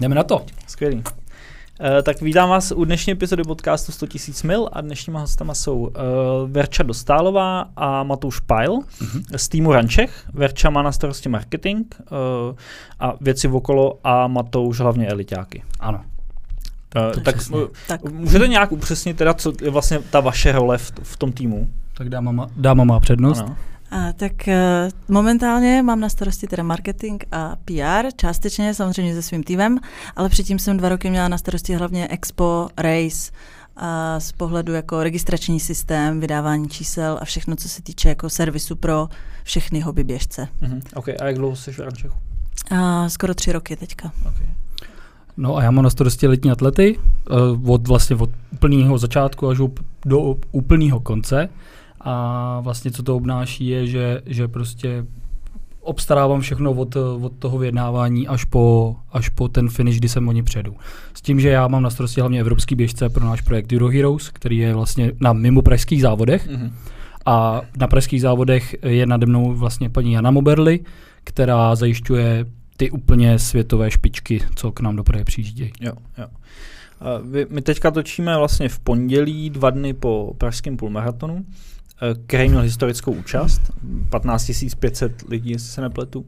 Jdeme na to. Skvělý. Tak vítám vás u dnešní epizody podcastu 100 000 mil a dnešníma hostama jsou Verča Dostálová a Matouš Pajl z týmu Rančech. Verča má na starosti marketing a věci okolo a Matouš hlavně eliťáky. Ano. Tak můžete nějak upřesnit teda, co je vlastně ta vaše role v tom týmu? Tak dáma má přednost. Ano. Momentálně mám na starosti teda marketing a PR, částečně samozřejmě se svým týmem, ale předtím jsem 2 roky měla na starosti hlavně Expo, Race a z pohledu jako registrační systém, vydávání čísel a všechno, co se týče jako servisu pro všechny hobby běžce. OK, a jak dlouho jsi v Rančechu? Skoro 3 roky teďka. Okay. No a já mám na starosti letní atlety, od úplného začátku až do úplného konce. A vlastně co to obnáší je, že prostě obstarávám všechno od toho vyjednávání až po ten finish, kdy sem oni přijedou. S tím, že já mám na starosti hlavně evropský běžce pro náš projekt Euro Heroes, který je vlastně na mimo pražských závodech. A na pražských závodech je nade mnou vlastně paní Jana Moberly, která zajišťuje ty úplně světové špičky, co k nám do Prahy přijíždějí. Jo. My teďka točíme vlastně v pondělí 2 dny po pražském půlmaratonu, který měl historickou účast, 15 500 lidí, jestli se nepletu.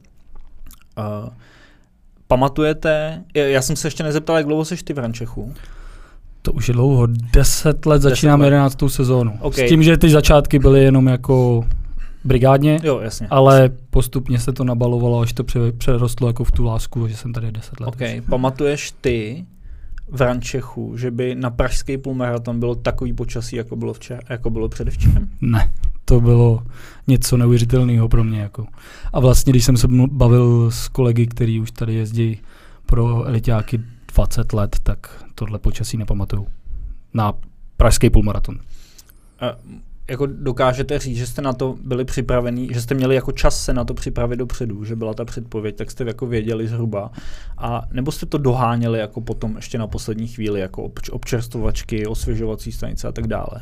Pamatujete, já jsem se ještě nezeptal, jak dlouho seš ty v Rančechu? To už je dlouho, 10 let, začínáme 11. sezónu. Okay. S tím, že ty začátky byly jenom jako brigádně, jo, jasně, ale postupně se to nabalovalo, až to přerostlo jako v tu lásku, že jsem tady 10 let. Okay. Pamatuješ ty v Rančechu, že by na pražský půlmaraton bylo takový počasí, jako bylo předevčírem? Ne, to bylo něco neuvěřitelného pro mě. Jako. A vlastně, když jsem se bavil s kolegy, kteří už tady jezdí pro eliťáky 20 let, tak tohle počasí nepamatuju. Na pražský půlmaraton. Jako dokážete říct, že jste na to byli připravení, že jste měli jako čas se na to připravit dopředu, že byla ta předpověď, tak jste jako věděli zhruba, a nebo jste to doháněli jako potom ještě na poslední chvíli, jako občerstvovačky, osvěžovací stanice a tak dále?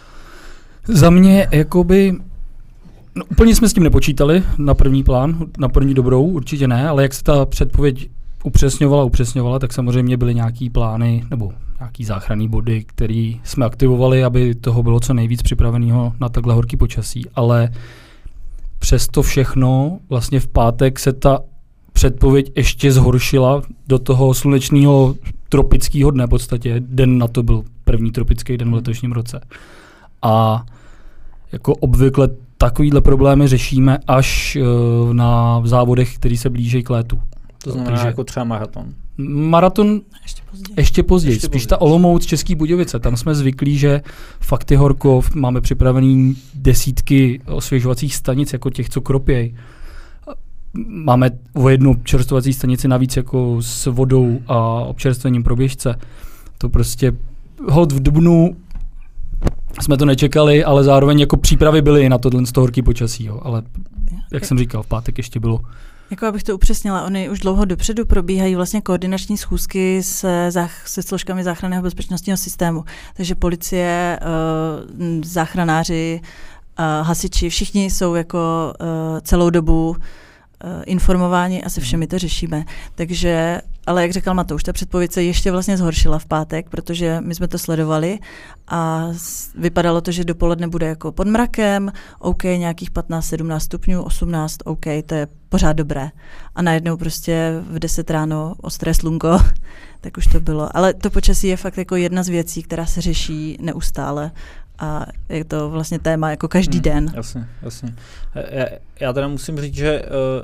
Za mě jakoby, úplně jsme s tím nepočítali na první plán, na první dobrou, určitě ne, ale jak se ta předpověď upřesňovala, tak samozřejmě byly nějaký plány nebo nějaký záchranný body, které jsme aktivovali, aby toho bylo co nejvíc připraveného na takhle horký počasí, ale přes to všechno vlastně v pátek se ta předpověď ještě zhoršila do toho slunečného tropického dne, v podstatě den na to byl první tropický den v letošním roce. A jako obvykle takovýhle problémy řešíme až na závodech, které se blíží k létu. To znamená jako třeba maraton. Maraton ještě později. Spíš ta Olomouc, Český Budějovice. Tam jsme zvyklí, že fakt je horko, máme připravený desítky osvěžovacích stanic, jako těch, co kropěj. Máme o 1 občerstvovací stanici navíc jako s vodou a občerstvením pro běžce. To prostě hod v dubnu jsme to nečekali, ale zároveň jako přípravy byly i na tohle horký počasí. Jo. Ale jak jsem říkal, v pátek ještě bylo. Jako abych to upřesnila, oni už dlouho dopředu probíhají vlastně koordinační schůzky se složkami záchranného bezpečnostního systému. Takže policie, záchranáři, hasiči, všichni jsou jako celou dobu informováni a se všemi to řešíme. Takže, ale jak říkal Matouš, ta předpověď se ještě vlastně zhoršila v pátek, protože my jsme to sledovali a vypadalo to, že dopoledne bude jako pod mrakem, OK, nějakých 15-17 stupňů, 18, OK, to je pořád dobré. A najednou prostě v 10 ráno ostré slunko, tak už to bylo. Ale to počasí je fakt jako jedna z věcí, která se řeší neustále. A je to vlastně téma jako každý den. Jasně. Já teda musím říct, že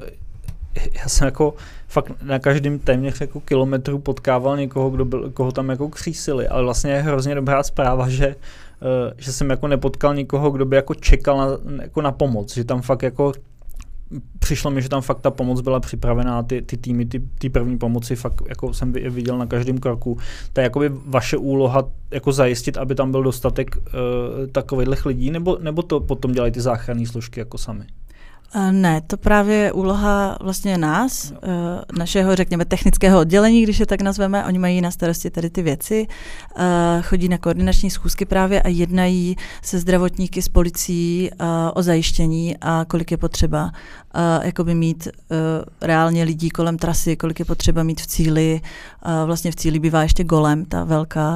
já jsem jako fakt na každém téměř jako kilometru potkával někoho, koho tam jako křísili, ale vlastně je hrozně dobrá zpráva, že jsem jako nepotkal nikoho, kdo by jako čekal na pomoc, že tam fakt jako přišlo mi, že tam fakt ta pomoc byla připravená, ty týmy, ty první pomoci fakt jako jsem viděl na každém kroku. To je jakoby vaše úloha jako zajistit, aby tam byl dostatek takových lidí, nebo to potom dělají ty záchranné složky jako sami? Ne, to právě je úloha vlastně nás, našeho, řekněme, technického oddělení, když je tak nazveme. Oni mají na starosti tady ty věci, chodí na koordinační schůzky právě a jednají se zdravotníky, s policií o zajištění a kolik je potřeba jakoby mít reálně lidí kolem trasy, kolik je potřeba mít v cíli. Vlastně v cíli bývá ještě golem, ta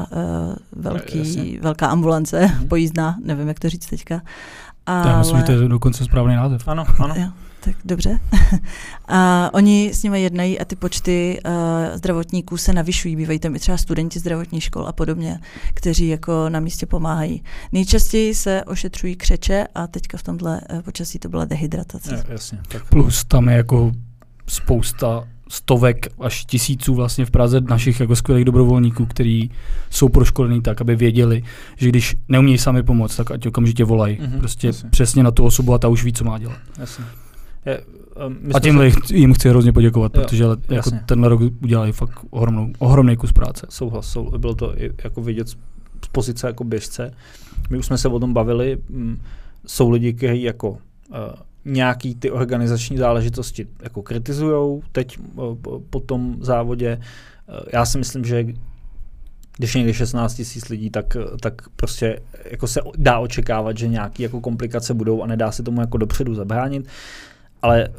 velká ambulance, pojízdná, nevím, jak to říct teďka. Já myslím, že to je dokonce správný název. Ano. Jo, tak dobře. A oni s nimi jednají a ty počty zdravotníků se navyšují. Bývají tam i třeba studenti zdravotních škol a podobně, kteří jako na místě pomáhají. Nejčastěji se ošetřují křeče a teďka v tomhle počasí to byla dehydratace. Jasně. Plus tam je jako spousta stovek až tisíců vlastně v Praze našich jako skvělých dobrovolníků, kteří jsou proškolení tak, aby věděli, že když neumějí sami pomoct, tak ať okamžitě volají. Prostě jasně. Přesně na tu osobu a ta už ví, co má dělat. Jasně. A tímhle jim chci hrozně poděkovat, protože jako tenhle rok udělali fakt ohromný kus práce. Souhlas, bylo to i jako vidět z pozice jako běžce. My už jsme se o tom bavili, jsou lidi, kteří jako nějaký ty organizační záležitosti jako kritizujou teď po tom závodě. Já si myslím, že když někde 16 000 lidí, tak prostě jako se dá očekávat, že nějaké jako komplikace budou a nedá se tomu jako dopředu zabránit. Ale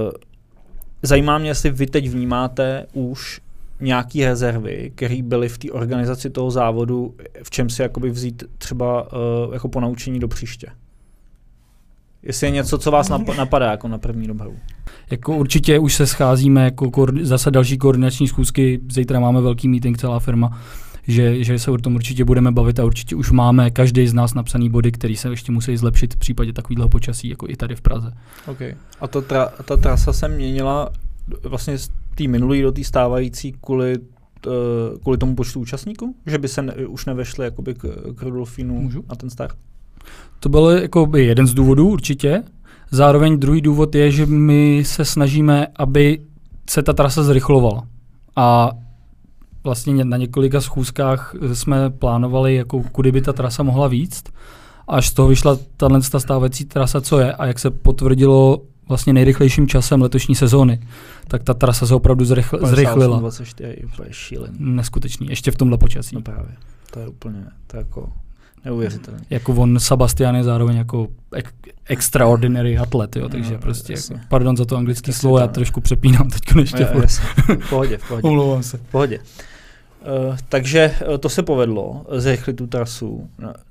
zajímá mě, jestli vy teď vnímáte už nějaké rezervy, které byly v té organizaci toho závodu, v čem si jakoby vzít třeba jako ponaučení do příště. Jestli je něco, co vás napadá jako na první dobrou. Jako určitě už se scházíme jako zase další koordinační schůzky, zítra máme velký meeting, celá firma, že se o tom určitě budeme bavit a určitě už máme každý z nás napsaný body, který se ještě musí zlepšit v případě takového počasí, jako i tady v Praze. Okay. A ta trasa se měnila vlastně z té minulé do té stávající kvůli tomu počtu účastníků? Že by se už nevešli jakoby k Rudolfínu na ten start? To byl jako jeden z důvodů určitě. Zároveň druhý důvod je, že my se snažíme, aby se ta trasa zrychlovala. A vlastně na několika schůzkách jsme plánovali, jako kudy by ta trasa mohla víct. Až z toho vyšla ta stávající trasa, co je. A jak se potvrdilo vlastně nejrychlejším časem letošní sezóny, tak ta trasa se opravdu zrychlila. 24, to je šílený. Neskutečný, ještě v tomhle počasí. No právě, to je úplně, to je jako neuvěřitelné. Jako on, Sebastian je zároveň jako extraordinary atlet, jo, takže prostě, jako, pardon za to anglické slovo, já trošku přepínám teďko ještě. V pohodě. Omlouvám se. V pohodě. Takže to se povedlo, zrychlit tu trasu.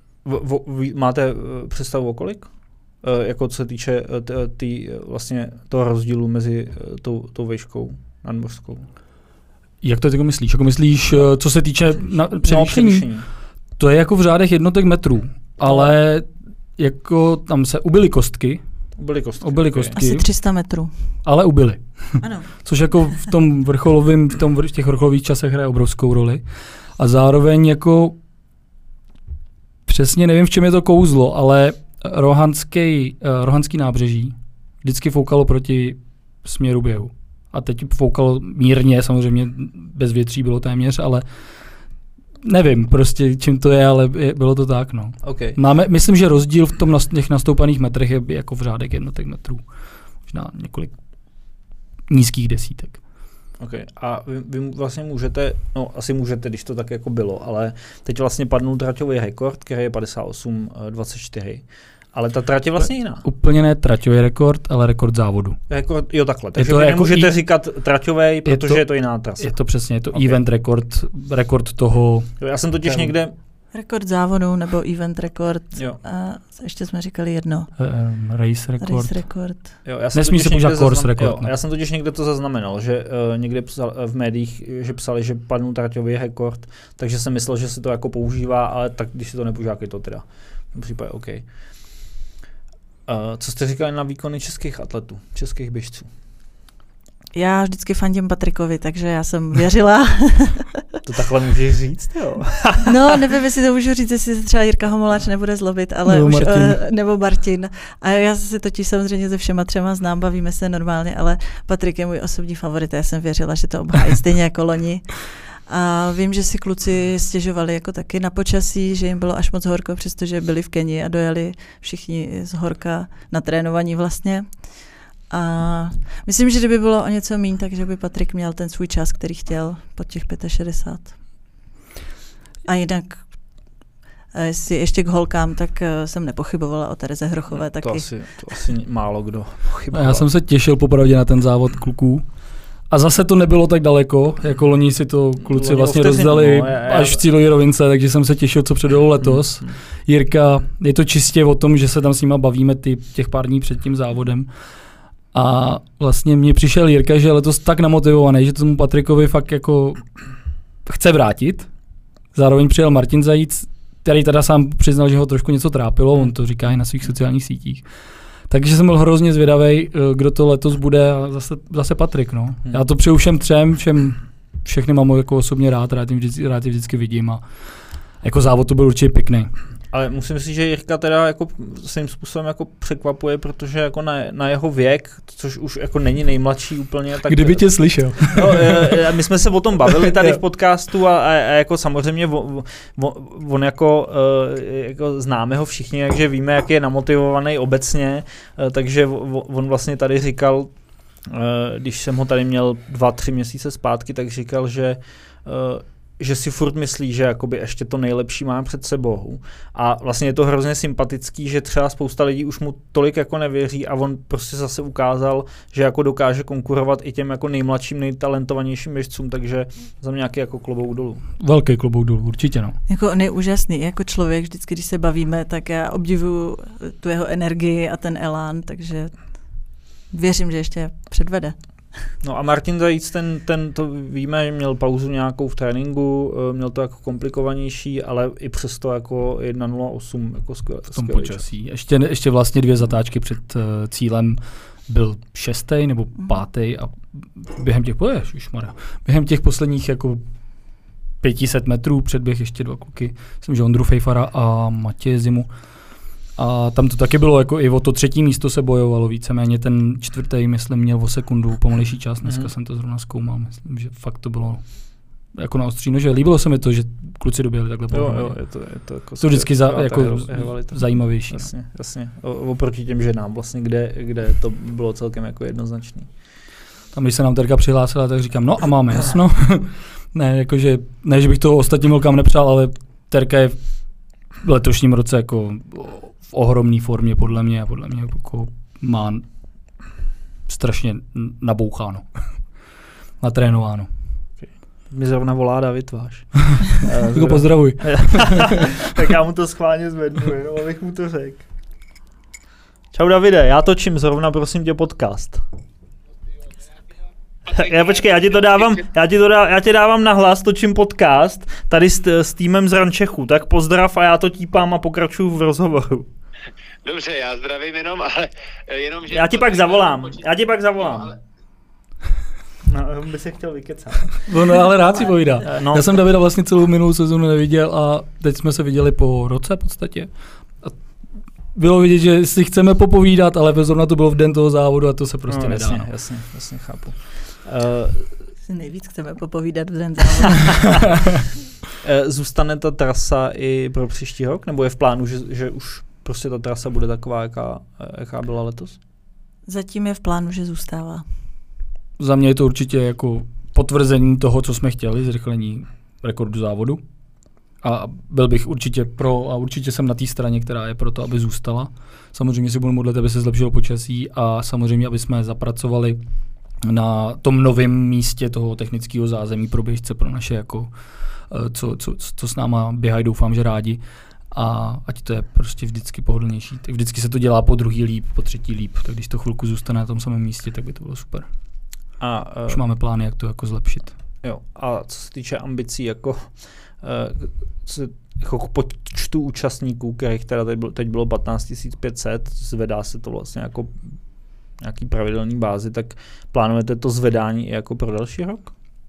Máte představu o kolik? Jako co se týče vlastně toho rozdílu mezi tou výškou nadmořskou. Jak to jako myslíš? Jako myslíš, co se týče převýšení? To je jako v řádech jednotek metrů, ale jako tam se ubyly kostky. Ubyly kostky. Asi 300 metrů. Ale ubyly. Ano. Což jako v tom v těch vrcholových časech hraje obrovskou roli. A zároveň jako přesně nevím, v čem je to kouzlo, ale rohanský nábřeží vždycky foukalo proti směru běhu. A teď foukalo mírně, samozřejmě bez větří bylo téměř, ale nevím prostě, čím to je, ale bylo to tak, no. Okay. Myslím, že rozdíl v těch nastoupaných metrech je jako v řádek jednotek metrů. Možná několik nízkých desítek. Okay. A vy vlastně můžete, no asi můžete, když to tak jako bylo, ale teď vlastně padnul traťový rekord, který je 58,24. Ale ta trať je vlastně jiná. Úplně ne traťový rekord, ale rekord závodu. Jo, takhle. Takže vy nemůžete říkat traťový, protože je to jiná trasa. Je to přesně, je to event rekord toho. Jo, já jsem totiž někde... Rekord závodu nebo event rekord. A ještě jsme říkali jedno. Race rekord. Jo, nesmí se používat course rekord. Já jsem totiž někde to zaznamenal, že někde v médiích, že psali, že padnul traťový rekord, takže jsem myslel, že se to jako používá, ale tak když se to nepoužívá, je to teda. V případě OK. Co jste říkali na výkony českých atletů, českých běžců? Já vždycky fandím Patrikovi, takže já jsem věřila. To takhle můžeš říct, jo? No, nevím, jestli to můžu říct, jestli se třeba Jirka Homoláč nebude zlobit, ale nebo Martin. A já se totiž samozřejmě se všema třema znám, bavíme se normálně, ale Patrik je můj osobní favorit. Já jsem věřila, že to obhájí stejně jako loni. A vím, že si kluci stěžovali jako taky na počasí, že jim bylo až moc horko, přestože byli v Keni a dojeli všichni z horka natrénovaní vlastně. A myslím, že kdyby bylo o něco míň, takže by Patrik měl ten svůj čas, který chtěl pod těch 65. A jinak, jestli ještě k holkám, tak jsem nepochybovala o Tereze Hrochové taky. To asi málo kdo pochyboval. Já jsem se těšil popravdě na ten závod kluků. A zase to nebylo tak daleko, jako loni si to kluci vlastně rozdali až v cílové rovince, takže jsem se těšil, co předvedou letos. Jirka, je to čistě o tom, že se tam s nima bavíme těch pár dní před tím závodem. A vlastně mně přišel Jirka, že je letos tak namotivovaný, že tomu Patrikovi fakt jako chce vrátit. Zároveň přijel Martin Zajíc, který teda sám přiznal, že ho trošku něco trápilo, on to říká i na svých sociálních sítích. Takže jsem byl hrozně zvědavý, kdo to letos bude a zase Patrik. No. Já to přeju všem třem, všechny mám jako osobně rád je vždycky vidím a jako závod to byl určitě pěkný. Ale musím si, že Jirka teda jako svým způsobem jako překvapuje, protože jako na jeho věk, což už jako není nejmladší úplně. Tak kdyby tě slyšel. No, my jsme se o tom bavili tady v podcastu a jako samozřejmě on jako známe ho všichni, takže víme, jak je namotivovaný obecně, takže on vlastně tady říkal, když jsem ho tady měl 2-3 měsíce zpátky, tak říkal, že si furt myslí, že jakoby ještě to nejlepší má před sebou. A vlastně je to hrozně sympatický, že třeba spousta lidí už mu tolik jako nevěří a on prostě zase ukázal, že jako dokáže konkurovat i těm jako nejmladším, nejtalentovanějším běžcům, takže za mě nějaký jako klobouk dolů. Velký klobouk dolů, určitě no. Jako on je úžasný, jako člověk vždycky, když se bavíme, tak já obdivuju tu jeho energii a ten elán, takže věřím, že ještě předvede. No a Martin Zajíc, ten to víme, že měl pauzu nějakou v tréninku, měl to jako komplikovanější, ale i přesto jako 1.08 jako skvělý. V tom počasí. Ještě vlastně 2 zatáčky před cílem byl 6. nebo 5. a během těch posledních jako 500 metrů předběh ještě 2 kluky, myslím, že Ondru Fejfara a Matěje Zimu. A tam to taky bylo, jako i o to 3. místo se bojovalo víceméně, ten 4. myslím měl o sekundu pomalejší čas, dneska jsem to zrovna zkoumal, myslím, že fakt to bylo jako na ostří nože. Líbilo se mi to, že kluci doběhli takhle pohledně. Jo, je to jako to vždycky jako zajímavější. Jasně. Oproti těm ženám vlastně, kde to bylo celkem jako jednoznačný. Tam, když se nám Terka přihlásila, tak říkám, no a máme jasno. Ne, že bych to ostatním holkám nepřál, ale Terka je v letošním roce jako v ohromné formě podle mě jako má strašně naboucháno, natrénováno. Mi zrovna volá David váš. Tak ho pozdravuj. Tak já mu to schválně zvednu, jenom abych mu to řekl. Čau Davide, já točím zrovna prosím tě podcast. Počkej, já ti dávám na hlas, točím podcast tady s týmem z Rančechu, tak pozdrav a já to típám a pokračuju v rozhovoru. Dobře, já zdravím ale jenom, že... Já ti pak zavolám. No, by se chtěl vykecat. No, ale rád si povídá. No. Já jsem Davida vlastně celou minulou sezonu neviděl a teď jsme se viděli po roce v podstatě. A bylo vidět, že si chceme popovídat, ale zrovna to bylo v den toho závodu a to se prostě nedá. Jasně, chápu. Nejvíc chceme popovídat v den závodu. Zůstane ta trasa i pro příští rok? Nebo je v plánu, že už prostě ta trasa bude taková, jaká byla letos? Zatím je v plánu, že zůstává. Za mě je to určitě jako potvrzení toho, co jsme chtěli, zrychlení rekordu závodu. A byl bych určitě pro a určitě jsem na té straně, která je pro to, aby zůstala. Samozřejmě si budu modlit, aby se zlepšilo počasí a samozřejmě, aby jsme zapracovali na tom novém místě toho technického zázemí pro běžce, pro naše, jako, co s náma běhají, doufám, že rádi. A ať to je prostě vždycky pohodlnější. Tak vždycky se to dělá po druhý líp, po třetí líp. Tak když to chvilku zůstane na tom samém místě, tak by to bylo super. Už máme plány, jak to jako zlepšit. Jo. A co se týče ambicí, jako počtu účastníků, kterých teda teď bylo 15 500, zvedá se to vlastně jako nějaký pravidelný bázi, tak plánujete to zvedání i jako pro další rok?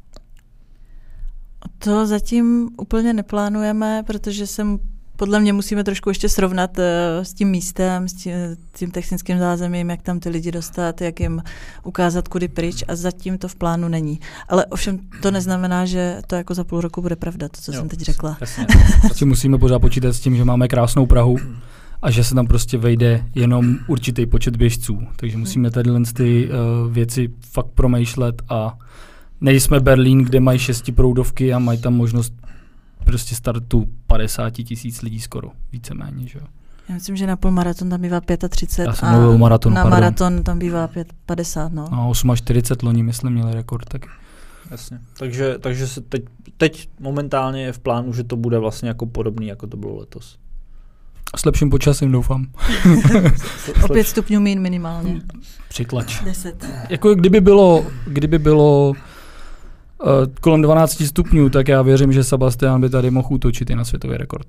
To zatím úplně neplánujeme, protože podle mě musíme trošku ještě srovnat s tím místem, s tím technickým zázemím, jak tam ty lidi dostat, jak jim ukázat, kudy pryč a zatím to v plánu není. Ale ovšem to neznamená, že to jako za půl roku bude pravda, to, co jsem teď řekla. Jasně. Musíme pořád počítat s tím, že máme krásnou Prahu a že se tam prostě vejde jenom určitý počet běžců. Takže musíme tadyhle ty věci fakt promýšlet a nejsme Berlín, kde mají 6proudovky a mají tam možnost prostě startu 50 000 lidí skoro, víceméně, že jo. Já myslím, že na půlmaraton tam bývá 35 a na maraton tam bývá 50, no. A 48 loni, myslím, měli rekord taky. Jasně. Takže se teď momentálně je v plánu, že to bude vlastně jako podobný, jako to bylo letos. S lepším počasím, doufám. O 5 stupňů míň minimálně. Přitlač. 10. Jako kdyby bylo kolem 12 stupňů, tak já věřím, že Sebastian by tady mohl útočit i na světový rekord.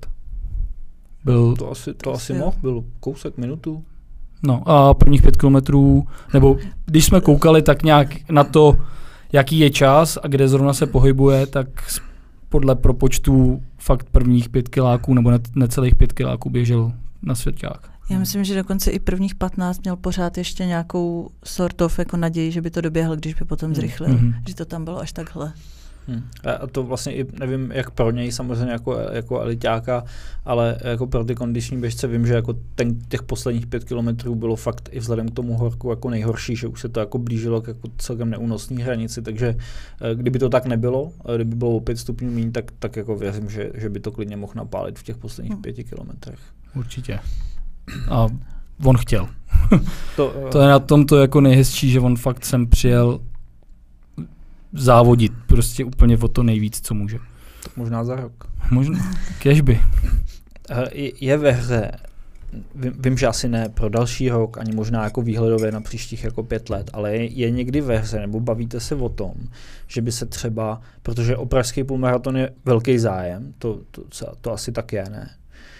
To asi mohl, byl kousek, minutu. No a prvních 5 kilometrů, nebo když jsme koukali tak nějak na to, jaký je čas a kde zrovna se pohybuje, tak podle propočtů fakt prvních 5 kiláků nebo necelých 5 kiláků běžel na svěťák. Já myslím, že dokonce i prvních 15 měl pořád ještě nějakou sort of jako naději, že by to doběhl, když by potom zrychlil. Že to tam bylo až takhle. A to vlastně i nevím, jak pro něj samozřejmě jako eliťáka, ale jako pro ty kondiční běžce vím, že jako těch posledních 5 kilometrů bylo fakt i vzhledem k tomu horku jako nejhorší, že už se to jako blížilo k jako celkem neúnosný hranici, takže kdyby to tak nebylo, kdyby bylo o 5 stupňů míň, tak jako věřím, že by to klidně mohl napálit v těch posledních 5 kilometrech. Určitě. A on chtěl. To je na tom to jako nejhezčí, že on fakt sem přijel závodit prostě úplně o to nejvíc, co může. Tak možná za rok. Možná, kežby. Je ve hře, vím, že asi ne pro další rok, ani možná jako výhledově na příštích jako 5 let, ale je někdy ve hře, nebo bavíte se o tom, že by se třeba, protože o pražský půlmaraton je velký zájem, to asi tak je, ne?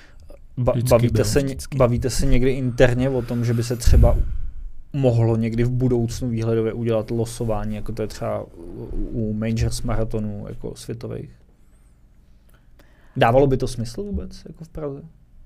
Bavíte se někdy interně o tom, že by se třeba mohlo někdy v budoucnu výhledově udělat losování, jako to je třeba u majors maratonů jako světových? Dávalo by to smysl vůbec jako v Praze?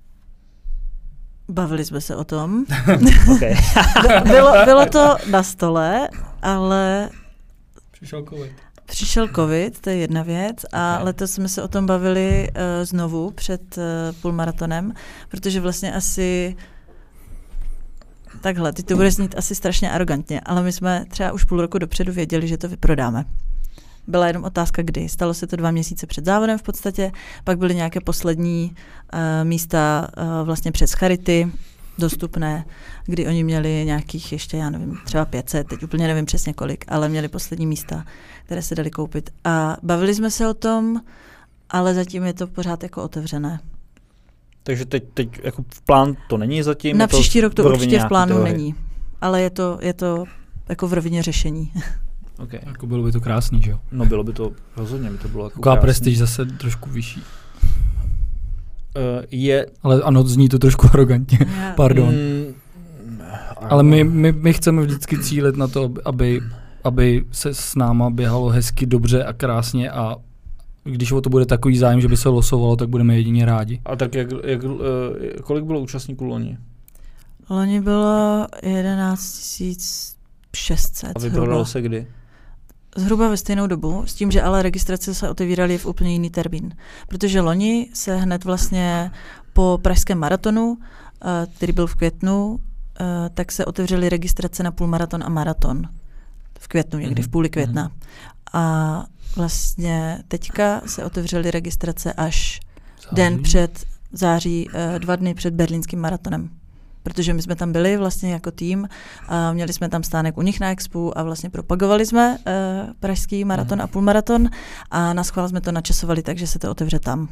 Bavili jsme se o tom. Okay. bylo to na stole, ale Přišel covid, to je jedna věc, a letos jsme se o tom bavili znovu před půlmaratonem, protože vlastně asi takhle, teď to bude znít asi strašně arrogantně, ale my jsme třeba už půl roku dopředu věděli, že to vyprodáme. Byla jenom otázka, kdy. Stalo se to 2 měsíce před závodem v podstatě, pak byly nějaké poslední místa vlastně přes Charity dostupné, kdy oni měli nějakých ještě, já nevím, třeba 500, teď úplně nevím přesně kolik, ale měli poslední místa, které se daly koupit. A bavili jsme se o tom, ale zatím je to pořád jako otevřené. Takže teď jako v plán to není zatím? Na příští rok to určitě v plánu není, ale je to jako v rovině řešení. Okay. Jako bylo by to krásný, že jo? No bylo by to, rozhodně by to bylo jako taková prestiž zase trošku vyšší. Je... Ale ano, zní to trošku arrogantně, pardon. Ale my chceme vždycky cílit na to, aby se s náma běhalo hezky, dobře a krásně, a když o to bude takový zájem, že by se losovalo, tak budeme jedině rádi. A tak kolik bylo účastníků loni? Loni bylo 11 600. A vyprodalo se kdy? Zhruba ve stejnou dobu, s tím, že ale registrace se otevíraly v úplně jiný termín. Protože loni se hned vlastně po pražském maratonu, který byl v květnu, tak se otevřely registrace na půlmaraton a maraton. V květnu, někdy v půli května. A vlastně teďka se otevřely registrace až den před září, 2 dny před berlínským maratonem. Protože my jsme tam byli vlastně jako tým a měli jsme tam stánek u nich na expu a vlastně propagovali jsme pražský maraton a půlmaraton a naschvál jsme to načasovali, takže se to otevře tam.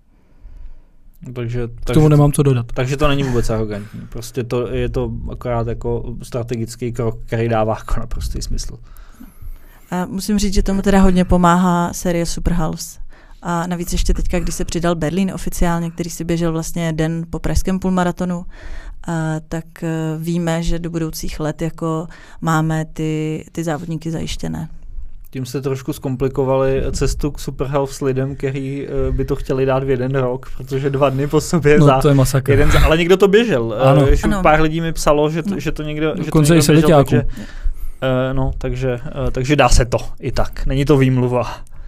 Takže k tomu nemám co dodat. Takže to není vůbec arrogantní. Prostě je to akorát jako strategický krok, který dává jako naprostý smysl. A musím říct, že tomu teda hodně pomáhá série Super Halves. A navíc ještě teďka, když se přidal Berlín oficiálně, který si běžel vlastně den po pražském půlmaratonu, tak víme, že do budoucích let jako máme ty závodníky zajištěné. Tím se trošku zkomplikovali cestu k Super Halves lidem, kteří by to chtěli dát v jeden rok, protože 2 dny po sobě to je masakr. Ale někdo to běžel. Ano. Pár lidí mi psalo, že to někdo dokonce běžel. Takže takže dá se to i tak. Není to výmluva.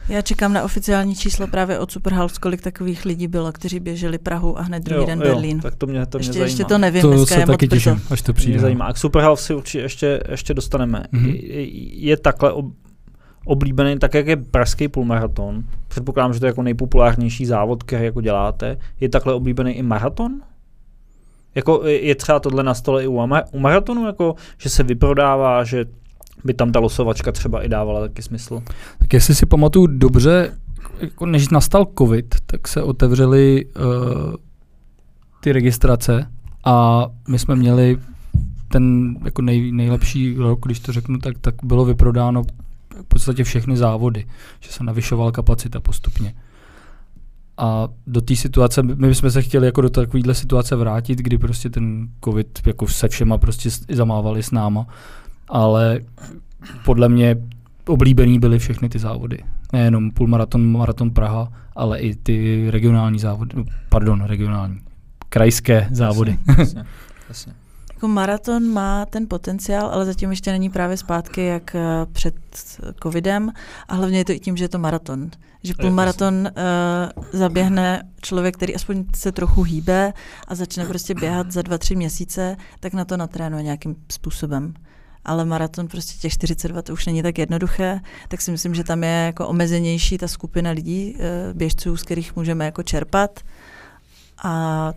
Já čekám na oficiální číslo právě od Superhouse, kolik takových lidí bylo, kteří běželi Prahu a hned druhý den Berlín. Tak to mě zajímá. Ještě to nevím, to dneska se je taky moc brzo. těším, až to přijde. Mě zajímá. A k Superhouse si určitě ještě dostaneme. Je takhle oblíbený, tak jak je pražský půlmaraton, předpokládám, že to je jako nejpopulárnější závod, který jako děláte, je takhle oblíbený i maraton? Jako je třeba tohle na stole i u maratonu, jako, že se vyprodává, že by tam ta losovačka třeba i dávala taky smysl? Tak jestli si pamatuju dobře, jako než nastal covid, tak se otevřely ty registrace a my jsme měli ten jako nejlepší rok, když to řeknu, tak bylo vyprodáno v podstatě všechny závody, že se navyšovala kapacita postupně. A do té situace, my bychom se chtěli jako do takovéhle situace vrátit, kdy prostě ten covid jako se všema prostě zamávali s náma, ale podle mě oblíbený byly všechny ty závody. Nejenom půlmaraton, maraton Praha, ale i ty regionální závody, krajské závody. Jasně. Jako maraton má ten potenciál, ale zatím ještě není právě zpátky jak před covidem a hlavně je to i tím, že je to maraton. Že půlmaraton zaběhne člověk, který aspoň se trochu hýbe a začne prostě běhat za 2-3 měsíce, tak na to natrénuje nějakým způsobem. Ale maraton prostě těch 42 to už není tak jednoduché, tak si myslím, že tam je jako omezenější ta skupina lidí, běžců, z kterých můžeme jako čerpat a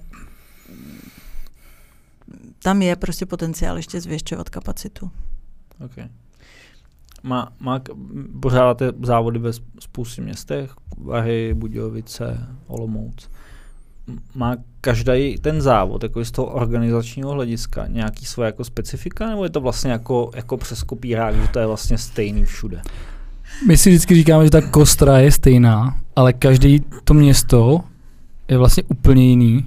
tam je prostě potenciál ještě zvětšovat kapacitu. Okay. Pořádáte závody ve spoustě městech, Vahy, Budějovice, Olomouc. Má každý ten závod jako z toho organizačního hlediska nějaký svoje jako specifika, nebo je to vlastně jako přes kopírák, že to je vlastně stejný všude? My si vždycky říkáme, že ta kostra je stejná, ale každý to město je vlastně úplně jiný.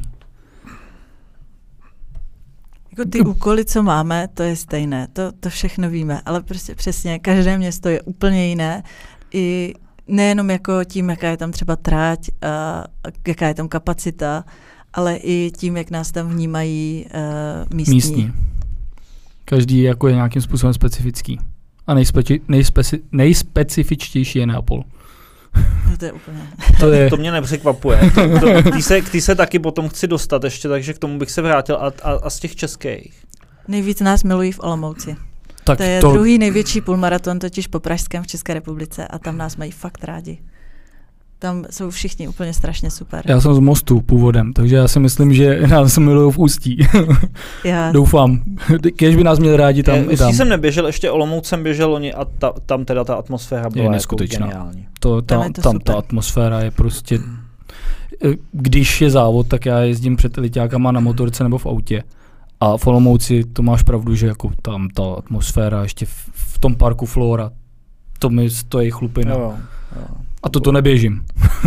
Jako ty úkoly, co máme, to je stejné, to všechno víme, ale prostě přesně každé město je úplně jiné. I nejenom jako tím, jaká je tam třeba tráť, jaká je tam kapacita, ale i tím, jak nás tam vnímají místní. Každý jako je nějakým způsobem specifický. A nejspecifičtější je Neapol. No to je úplně... To mě nepřekvapuje. K tý se taky potom chci dostat ještě, takže k tomu bych se vrátil. A z těch českých? Nejvíc nás milují v Olomouci. Tak to je druhý největší půlmaraton, totiž po pražském v České republice a tam nás mají fakt rádi. Tam jsou všichni úplně strašně super. Já jsem z Mostu původem, takže já si myslím, že nás milují v Ústí. Doufám. Kéž by nás měli rádi tam i tam. Ústí jsem neběžel, ještě Olomouc jsem běžel loni a tam teda ta atmosféra byla neskutečná. Jako geniální. Tam ta atmosféra je prostě... Když je závod, tak já jezdím před eliťákama na motorce nebo v autě. A v Olomouci to máš pravdu, že jako tam ta atmosféra ještě v tom parku Flora, to mi stojí chlupina. Jo. A to neběžím.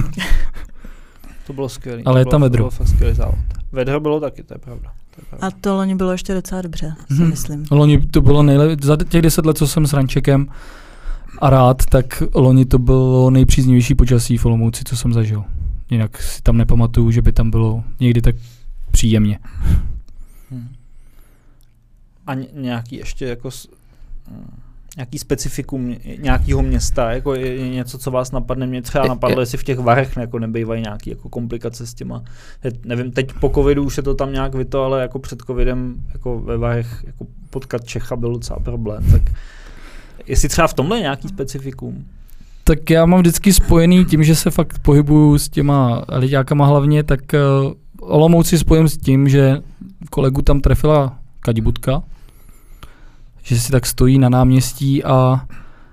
To bylo skvělé. Ale je tam vedro. To bylo fakt skvělý závod. Vedro bylo taky, to je pravda. A to loni bylo ještě docela dobře, si myslím. Loni to bylo nejlepší. Za těch 10 let, co jsem s Rančekem a rád, tak loni to bylo nejpříznivější počasí v Olomouci, co jsem zažil. Jinak si tam nepamatuju, že by tam bylo někdy tak příjemně. A nějaký ještě jako nějaký specifikum nějakého města, jako je něco, co vás napadne? Mě třeba napadlo, jestli v těch Varech jako nebývají nějaký jako komplikace s těma. Nevím, teď po covidu už je to tam nějak vyto, ale jako před covidem jako ve Varech jako potkat Čecha byl docela problém. Tak jestli třeba v tomhle je nějaký specifikum? Tak já mám vždycky spojený tím, že se fakt pohybuju s těma liďákama hlavně, tak Olomouc si spojím s tím, že kolegu tam trefila kadibutka, že si tak stojí na náměstí a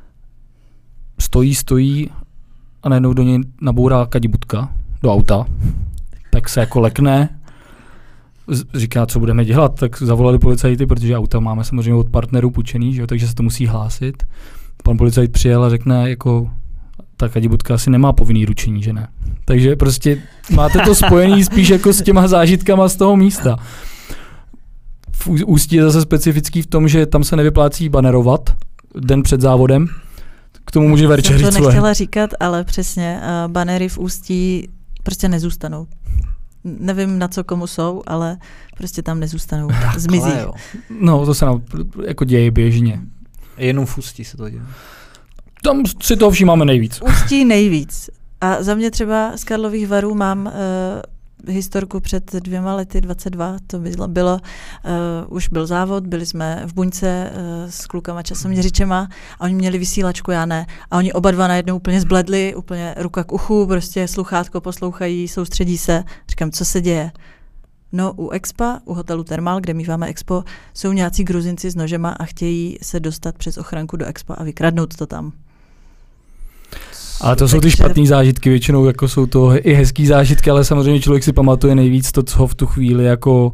stojí a najednou do něj nabourá kadibutka do auta, tak se jako lekne, říká, co budeme dělat, tak zavolali policajty, protože auta máme samozřejmě od partnerů půjčený, že jo, takže se to musí hlásit. Pan policajt přijel a řekne, jako ta kadibutka asi nemá povinný ručení, že ne. Takže prostě máte to spojený spíš jako s těma zážitkama z toho místa. V Ústí je zase specifický v tom, že tam se nevyplácí banerovat den před závodem. K tomu může Verča říct svoje. Jsem to nechtěla říkat, ale přesně banery v Ústí prostě nezůstanou. Nevím, na co komu jsou, ale prostě tam nezůstanou. Zmizí. No, to se nám jako děje běžně. Jenom v Ústí se to děje. Tam si toho všímáme nejvíc. Ústí nejvíc. A za mě třeba z Karlových Varů mám historku před 2 lety, 22, to bylo, už byl závod, byli jsme v buňce s klukama časoměřičema a oni měli vysílačku, já ne. A oni oba dva najednou úplně zbledli, úplně ruka k uchu, prostě sluchátko poslouchají, soustředí se. Říkám, co se děje? No, u Expa, u hotelu Thermal, kde míváme Expo, jsou nějací Gruzinci s nožema a chtějí se dostat přes ochranku do Expa a vykradnout to tam. Ale to jsou ty špatný zážitky, většinou jako jsou to i hezký zážitky, ale samozřejmě člověk si pamatuje nejvíc to, co ho v tu chvíli jako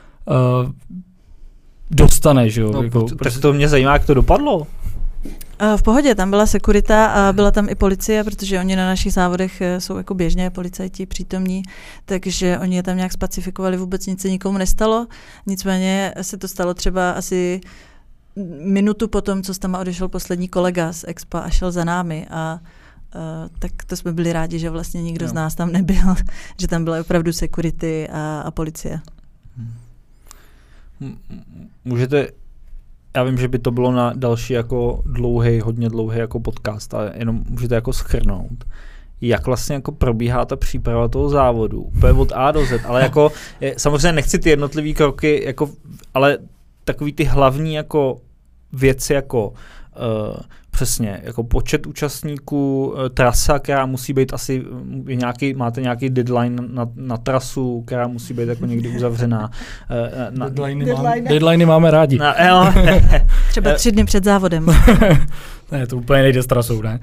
dostane, že jo. No, jako, tak to mě zajímá, jak to dopadlo. V pohodě, tam byla sekurita a byla tam i policie, protože oni na našich závodech jsou jako běžně policajti přítomní, takže oni je tam nějak specifikovali, vůbec nic se nikomu nestalo, nicméně se to stalo třeba asi minutu potom, co tam odešel poslední kolega z Expa a šel za námi a tak to jsme byli rádi, že vlastně nikdo z nás tam nebyl, že tam byla opravdu security a policie. Můžete, já vím, že by to bylo na další jako hodně dlouhý jako podcast, ale jenom můžete jako shrnout, jak vlastně jako probíhá ta příprava toho závodu, úplně od A do Z, ale jako samozřejmě nechci ty jednotlivý kroky, jako, ale takový ty hlavní jako věci jako přesně, jako počet účastníků, trasa, která musí být asi máte nějaký deadline na trasu, která musí být jako někdy uzavřená. Deadliny máme rádi. Třeba 3 dny před závodem. Ne, to úplně nejde s trasou, ne?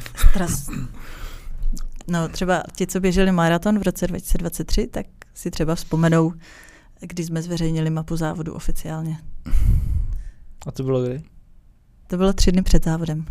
No, třeba ti, co běželi maraton v roce 2023, tak si třeba vzpomenou, když jsme zveřejnili mapu závodu oficiálně. A to bylo kdy? To bylo 3 dny před závodem.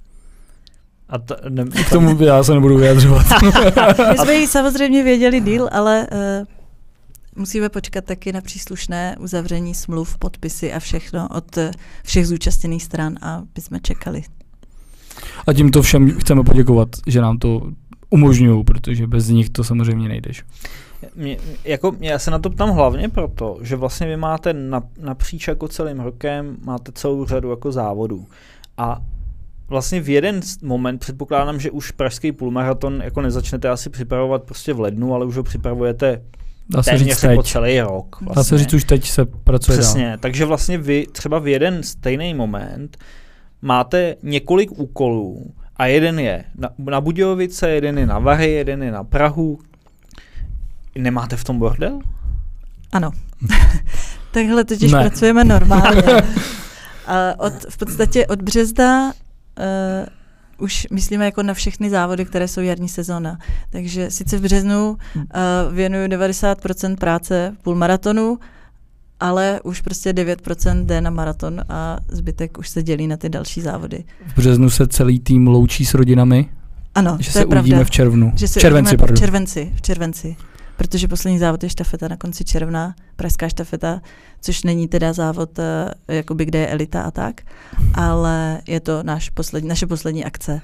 K tomu já se nebudu vyjadřovat. My jsme ji samozřejmě věděli díl, ale musíme počkat taky na příslušné uzavření smluv, podpisy a všechno od všech zúčastněných stran, a my jsme čekali. A tímto všem chceme poděkovat, že nám to umožňují, protože bez nich to samozřejmě nejdeš. Já se na to ptám hlavně proto, že vlastně vy máte napříč jako celým rokem, máte celou řadu jako závodů. A vlastně v jeden moment předpokládám, že už pražský půlmaraton jako nezačnete asi připravovat prostě v lednu, ale už ho připravujete téměř jako celý rok. Vlastně. Dá se říct, už teď se pracuje přesně, dál. Takže vlastně vy třeba v jeden stejný moment máte několik úkolů a jeden je na Budějovice, jeden je na Vary, jeden je na Prahu. Nemáte v tom bordel? Ano. Takhle totiž pracujeme normálně. V podstatě od března už myslíme jako na všechny závody, které jsou jarní sezóna. Takže sice v březnu věnuju 90% práce v půlmaratonu, ale už prostě 9% jde na maraton a zbytek už se dělí na ty další závody. V březnu se celý tým loučí s rodinami. Ano, že to se je pravda. uvidíme v červnu. Že se v červenci. Protože poslední závod je štafeta na konci června, pražská štafeta, což není teda závod, jakoby, kde je elita a tak, ale je to naše poslední akce.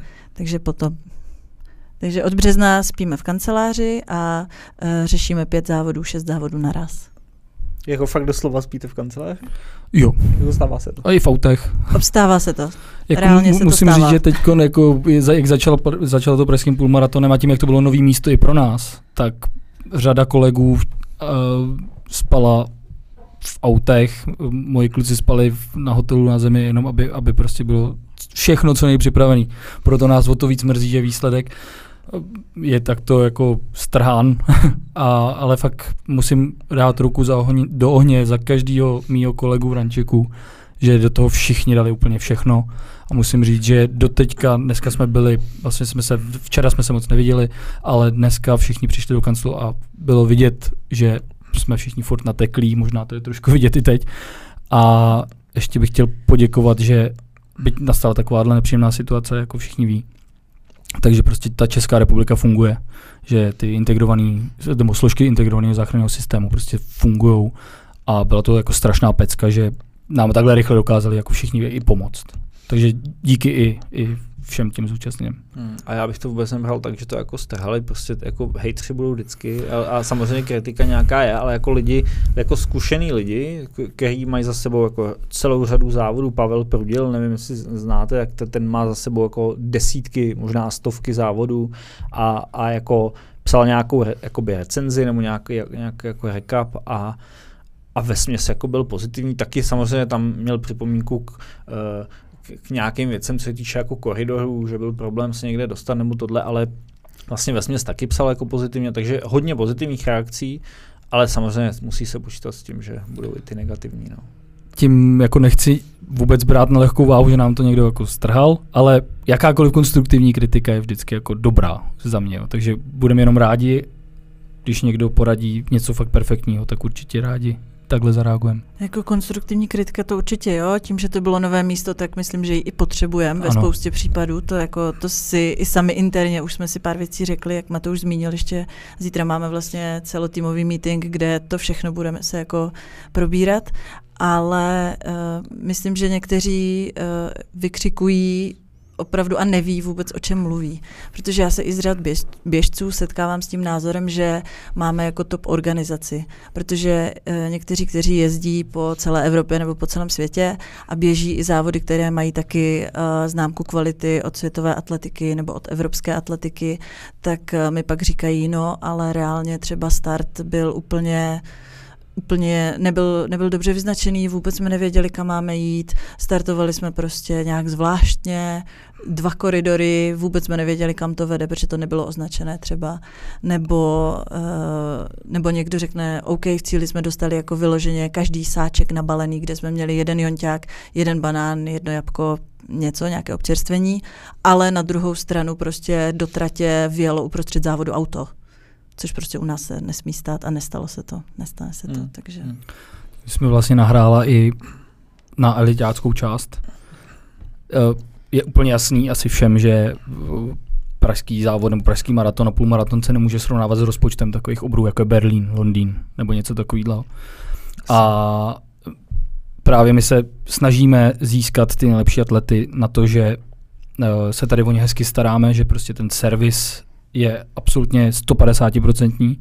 Takže od března spíme v kanceláři a řešíme 5 závodů, 6 závodů naraz. Jako fakt doslova spíte v kanceláři? Jo. Stává se to. A i v autech. Obstává se to. Jako reálně se musím to stává. říct, že teď, jako, jak začalo to pražským půlmaratonem a tím, jak to bylo nový místo i pro nás, tak řada kolegů spala v autech, moji kluci spali na hotelu na zemi, jenom aby prostě bylo všechno co nejpřipravený. Proto nás o to víc mrzí, že výsledek je takto jako strhán, ale fakt musím dát ruku do ohně za každého mýho kolegu v rančeku, že do toho všichni dali úplně všechno. A musím říct, že doteďka, dneska jsme byli, vlastně včera jsme se moc neviděli, ale dneska všichni přišli do kanclu a bylo vidět, že jsme všichni furt nateklí, možná to je trošku vidět i teď. A ještě bych chtěl poděkovat, že byť nastala takováhle nepříjemná situace, jako všichni ví, takže prostě ta Česká republika funguje, že ty složky integrovaného záchranného systému prostě fungujou a byla to jako strašná pecka, že nám takhle rychle dokázali jako všichni i pomoct. Takže díky i všem těm zúčastněným. A já bych to vůbec nebral tak, že to jako strhali, prostě jako hejtři budou vždycky a samozřejmě kritika nějaká je, ale jako lidi, jako zkušený lidi, kteří mají za sebou jako celou řadu závodů, Pavel Prudil, nevím, jestli znáte, jak ten má za sebou jako desítky, možná stovky závodů a jako psal nějakou jakoby recenzi nebo nějaký jako recap a vesměs jako byl pozitivní, taky samozřejmě tam měl připomínku k nějakým věcem, co se týče jako koridorů, že byl problém se někde dostat nebo tohle, ale vlastně vesměs taky psal jako pozitivně, takže hodně pozitivních reakcí, ale samozřejmě musí se počítat s tím, že budou i ty negativní. No. Tím jako nechci vůbec brát na lehkou váhu, že nám to někdo jako strhal, ale jakákoliv konstruktivní kritika je vždycky jako dobrá za mě, takže budeme jenom rádi, když někdo poradí něco fakt perfektního, tak určitě rádi takhle zareagujeme. Jako konstruktivní kritika to určitě jo, tím, že to bylo nové místo, tak myslím, že ji i potřebujeme ve spoustě případů, to si i sami interně, už jsme si pár věcí řekli, jak Matouš zmínil, ještě zítra máme vlastně celotýmový meeting, kde to všechno budeme se jako probírat, ale myslím, že někteří vykřikují opravdu a neví vůbec, o čem mluví. Protože já se i z řad běžců setkávám s tím názorem, že máme jako top organizaci. Protože někteří, kteří jezdí po celé Evropě nebo po celém světě a běží i závody, které mají taky známku kvality od světové atletiky nebo od evropské atletiky, tak mi pak říkají, no, ale reálně třeba start byl úplně nebyl dobře vyznačený, vůbec jsme nevěděli, kam máme jít, startovali jsme prostě nějak zvláštně, 2 koridory, vůbec jsme nevěděli, kam to vede, protože to nebylo označené třeba, nebo někdo řekne, OK, v cíli jsme dostali jako vyloženě každý sáček nabalený, kde jsme měli 1 jonťák, 1 banán, 1 jabko, nějaké občerstvení, ale na druhou stranu prostě do tratě vjelo uprostřed závodu auto. Což prostě u nás se nesmí stát a nestane se to, takže. My jsme vlastně nahrála i na eliťáckou část. Je úplně jasný asi všem, že pražský závod nebo pražský maraton a půlmaraton se nemůže srovnávat s rozpočtem takových obrů, jako je Berlín, Londýn nebo něco takového. A právě my se snažíme získat ty nejlepší atlety na to, že se tady o ně hezky staráme, že prostě ten servis je absolutně 150%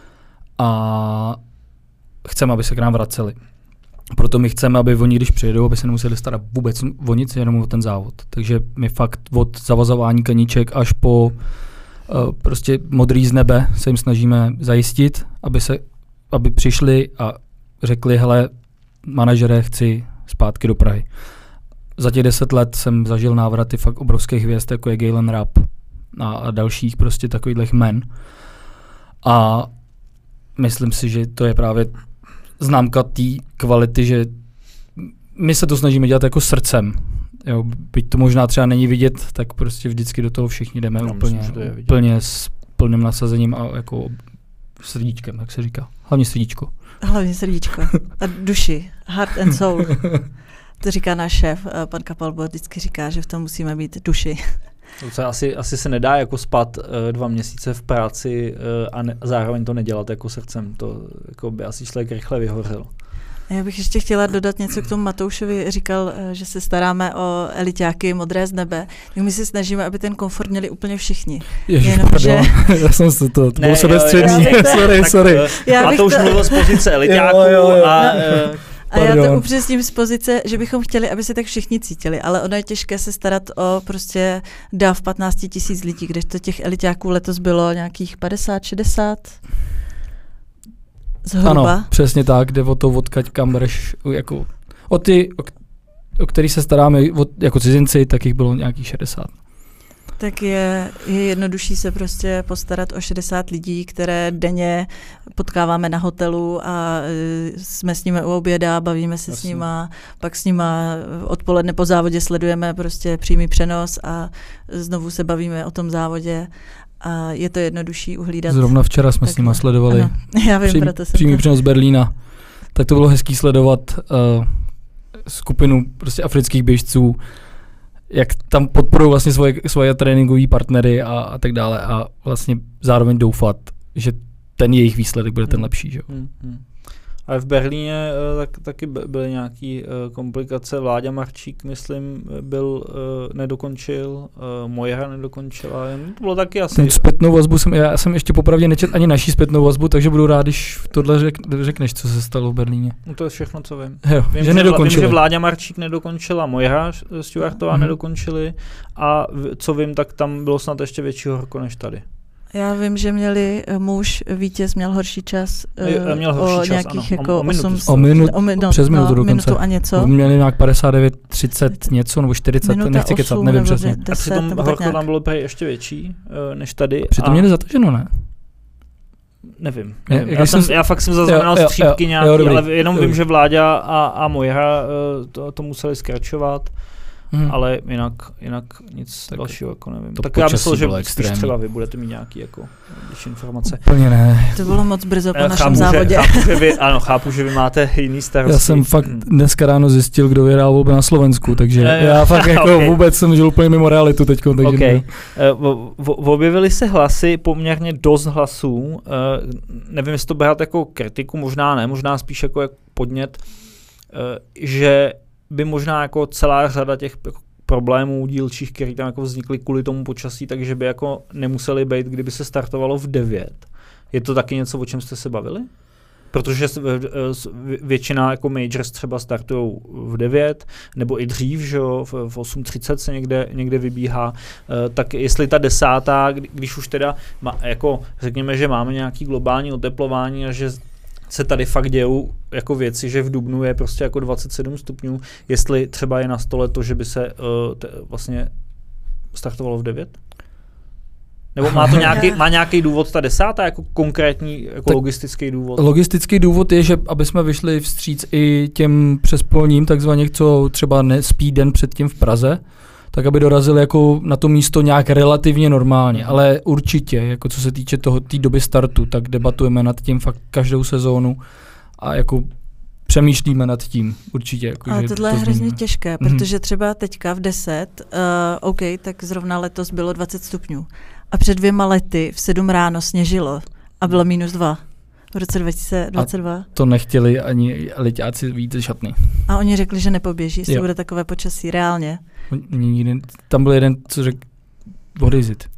a chceme, aby se k nám vraceli. Proto my chceme, aby oni, když přijedou, aby se nemuseli starat vůbec o nic, jenom o ten závod. Takže my fakt od zavazování kaníček až po prostě modrý z nebe se jim snažíme zajistit, aby přišli a řekli, hele, manažere, chci zpátky do Prahy. Za těch 10 let jsem zažil návraty fakt obrovských hvězd, jako je Galen Rapp a dalších prostě takových men. A myslím si, že to je právě známka té kvality, že my se to snažíme dělat jako srdcem. Jo, byť to možná třeba není vidět, tak prostě vždycky do toho všichni jdeme úplně s plným nasazením a jako srdíčkem, jak se říká. Hlavně srdíčko. Hlavně srdíčko. A duši. Heart and soul. To říká náš šéf, pan Kapalbo, vždycky říká, že v tom musíme být duši. To asi se nedá jako spát 2 měsíce v práci a zároveň to nedělat jako srdcem. To jako by asi člověk rychle vyhořel. Já bych ještě chtěla dodat něco k tomu. Matoušovi říkal, že se staráme o eliťáky modré z nebe. Tak my se snažíme, aby ten komfort měli úplně všichni. Ježiš, já jsem se to bylo sebestřední. Sorry. Matouš mluvil z pozice eliťáků a já to upřesním z pozice, že bychom chtěli, aby se tak všichni cítili, ale ono je těžké se starat o prostě dav 15 000 lidí, kdežto těch eliťáků letos bylo nějakých 50-60 zhruba. Ano, přesně tak, jde o to, odkaď kam bereš, jako o který se staráme jako cizinci, tak jich bylo nějakých 60. Tak je jednodušší se prostě postarat o 60 lidí, které denně potkáváme na hotelu a jsme s nimi u oběda, bavíme se s nima, pak s nima odpoledne po závodě sledujeme prostě přímý přenos a znovu se bavíme o tom závodě a je to jednodušší uhlídat. Zrovna včera jsme s nima sledovali přímý přenos z Berlína, tak to bylo hezký sledovat skupinu prostě afrických běžců, jak tam podporují vlastně svoje tréninkové partnery a tak dále a vlastně zároveň doufat, že ten jejich výsledek bude ten lepší. Že? Ale v Berlíně taky byly nějaký komplikace. Vláďa Marčík, myslím, nedokončil, Mojra nedokončila. To bylo taky asi. Ten zpětnou vazbu já jsem ještě popravdě nečet ani naší zpětnou vazbu, takže budu rád, když tohle řekneš, co se stalo v Berlíně. No to je všechno, co vím. Vím, že Vláďa Marčík nedokončila, Mojra Stuartová nedokončili a co vím, tak tam bylo snad ještě větší horko než tady. Já vím, že vítěz měl horší čas, měl horší čas, nějakých ano. jako přes minutu dokonce. Minutu a něco. Měli nějak 59, 30 něco, nebo 40, nechci kecat, nevím přesně. 10, a přitom horko tam bylo ještě větší než tady. Přitom měli zataženo, ne? Nevím. Já fakt jsem zaznamenal střípky nějaký, ale jenom vím, že Vláďa a Mojra to museli zkračovat. Ale jinak nic dalšího jako nevím. Tak já myslel, že spíš třeba vy budete mít nějaký jako informace. Úplně ne. To bylo moc brzo po našem závodě. Chápu, že vy máte jiný starosti. Já jsem fakt dneska ráno zjistil, kdo vyhrál volby na Slovensku, takže já fakt jako vůbec jsem žil úplně mimo realitu teďko. Takže objevily se hlasy, poměrně dost hlasů. Nevím, jestli to brát jako kritiku, možná ne, možná spíš jako podnět, že by možná jako celá řada těch problémů dílčích, které tam jako vznikly kvůli tomu počasí, takže by jako nemuseli být, kdyby se startovalo v 9. Je to taky něco, o čem jste se bavili? Protože většina jako majors třeba startují v 9, nebo i dřív, že jo, v 8:30 se někde vybíhá, tak jestli ta 10, když už teda jako řekněme, že máme nějaký globální oteplování a že se tady fakt dějou jako věci, že v dubnu je prostě jako 27 stupňů, jestli třeba je na stole to, že by se vlastně startovalo v 9? Nebo má nějaký důvod ta 10, jako konkrétní jako logistický důvod? Logistický důvod je, že aby jsme vyšli vstříc i těm přespolním, takzvaně, co třeba nespí den předtím v Praze, tak aby dorazili jako na to místo nějak relativně normálně, ale určitě, jako co se týče té doby startu, tak debatujeme nad tím fakt každou sezónu a jako přemýšlíme nad tím určitě. Jako, ale tohle je hrozně těžké, protože třeba teďka v 10, OK, tak zrovna letos bylo 20 stupňů a před 2 lety v 7 ráno sněžilo a bylo -2. V roce 2022. A to nechtěli ani liťáci víc šatny. A oni řekli, že nepoběží, jestli bude takové počasí, reálně. Tam byl jeden, co řekl, what is it?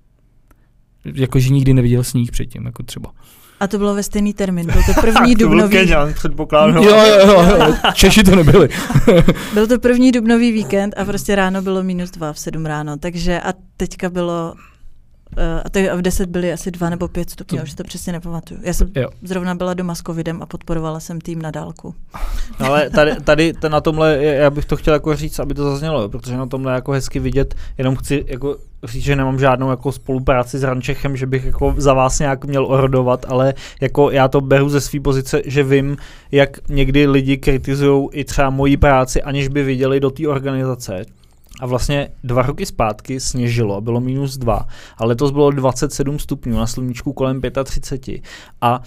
Jakože nikdy neviděl sníh předtím, jako třeba. A to bylo ve stejný termín, byl to první dubnový. To byl Keňan, předpokládám. Jo, Češi to nebyli. Byl to první dubnový víkend a prostě ráno bylo -2 v 7 ráno, takže a teďka bylo a v 10 byly asi 2 nebo 5 stupňů, už to přesně nepamatuju. Já jsem zrovna byla doma s covidem a podporovala jsem tým na dálku. No ale tady na tomhle, já bych to chtěl jako říct, aby to zaznělo, protože na tomhle jako hezky vidět, jenom chci jako říct, že nemám žádnou jako spolupráci s Runčechem, že bych jako za vás nějak měl orodovat, ale jako já to beru ze své pozice, že vím, jak někdy lidi kritizujou i třeba moji práci, aniž by viděli do té organizace. A vlastně 2 roky zpátky sněžilo, bylo -2, ale letos bylo 27 stupňů, na sluníčku kolem 35. A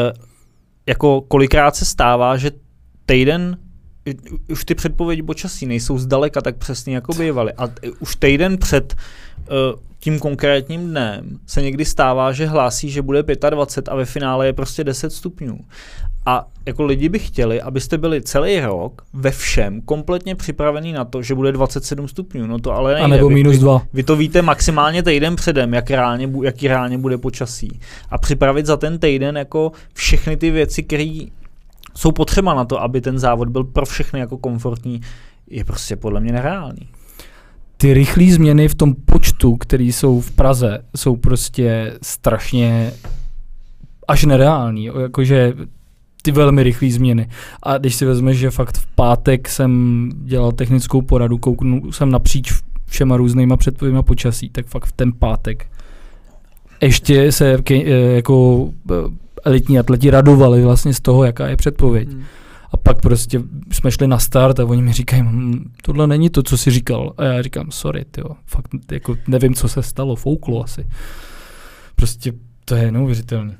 jako kolikrát se stává, že týden, už ty předpovědi počasí nejsou zdaleka tak přesný, jako bývaly. A už týden před tím konkrétním dnem se někdy stává, že hlásí, že bude 25 a ve finále je prostě 10 stupňů. A jako lidi by chtěli, abyste byli celý rok ve všem kompletně připravený na to, že bude 27 stupňů. No to ale nejde. A nebo -2. Vy to víte maximálně týden předem, jaký reálně bude počasí. A připravit za ten týden jako všechny ty věci, které jsou potřeba na to, aby ten závod byl pro všechny jako komfortní, je prostě podle mě nereálný. Ty rychlé změny v tom počtu, které jsou v Praze, jsou prostě strašně až nereální. Jakože ty velmi rychlé změny. A když si vezmeš, že fakt v pátek jsem dělal technickou poradu, kouknul jsem napříč všema různýma předpověďma počasí, tak fakt v ten pátek ještě se jako elitní atleti radovali vlastně z toho, jaká je předpověď. A pak prostě jsme šli na start a oni mi říkají, tohle není to, co jsi říkal. A já říkám, sorry, tyjo, fakt jako nevím, co se stalo, fouklo asi. Prostě to je neuvěřitelné.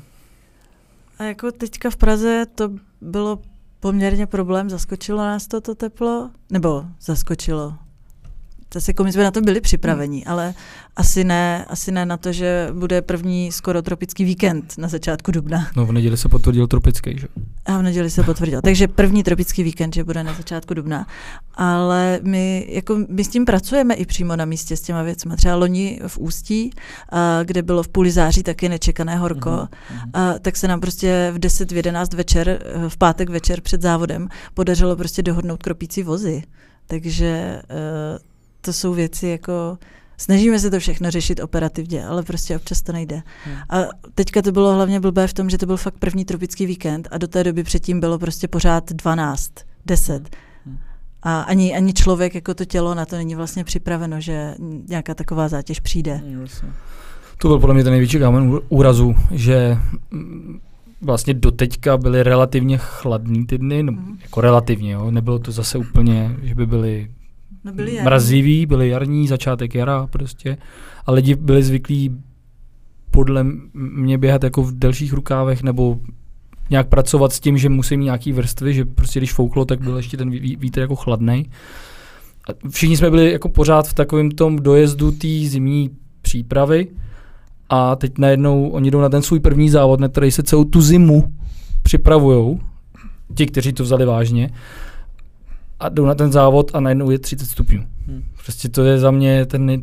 A jako teďka v Praze to bylo poměrně problém, zaskočilo nás to teplo, nebo zaskočilo. zase jako my jsme na to byli připraveni, ale asi ne na to, že bude první skoro tropický víkend na začátku dubna. No v neděli se potvrdil tropický, že? A v neděli se potvrdil. Takže první tropický víkend, že bude na začátku dubna. Ale my s tím pracujeme i přímo na místě s těma věcmi. Třeba loni v Ústí, kde bylo v půli září taky nečekané horko, tak se nám prostě v 10, v 11 večer, v pátek večer před závodem podařilo prostě dohodnout kropící vozy. Takže to jsou věci jako... Snažíme se to všechno řešit operativně, ale prostě občas to nejde. A teďka to bylo hlavně blbé v tom, že to byl fakt první tropický víkend a do té doby předtím bylo prostě pořád 12, 10. A ani člověk, jako to tělo na to není vlastně připraveno, že nějaká taková zátěž přijde. To byl podle mě ten největší kámen úrazu, že vlastně doteďka byly relativně chladný ty dny, no, jako relativně, jo. Nebylo to zase úplně, že by byly mrazivý, byly jarní, začátek jara prostě, a lidi byli zvyklí podle mě běhat jako v delších rukávech nebo nějak pracovat s tím, že musí mít nějaký vrstvy, že prostě když fouklo, tak byl ještě ten vítr jako chladnej. A všichni jsme byli jako pořád v takovém tom dojezdu té zimní přípravy a teď najednou oni jdou na ten svůj první závod, na který se celou tu zimu připravujou, ti, kteří to vzali vážně, a jdou na ten závod a najednou je 30 stupňů. Prostě to je za mě ten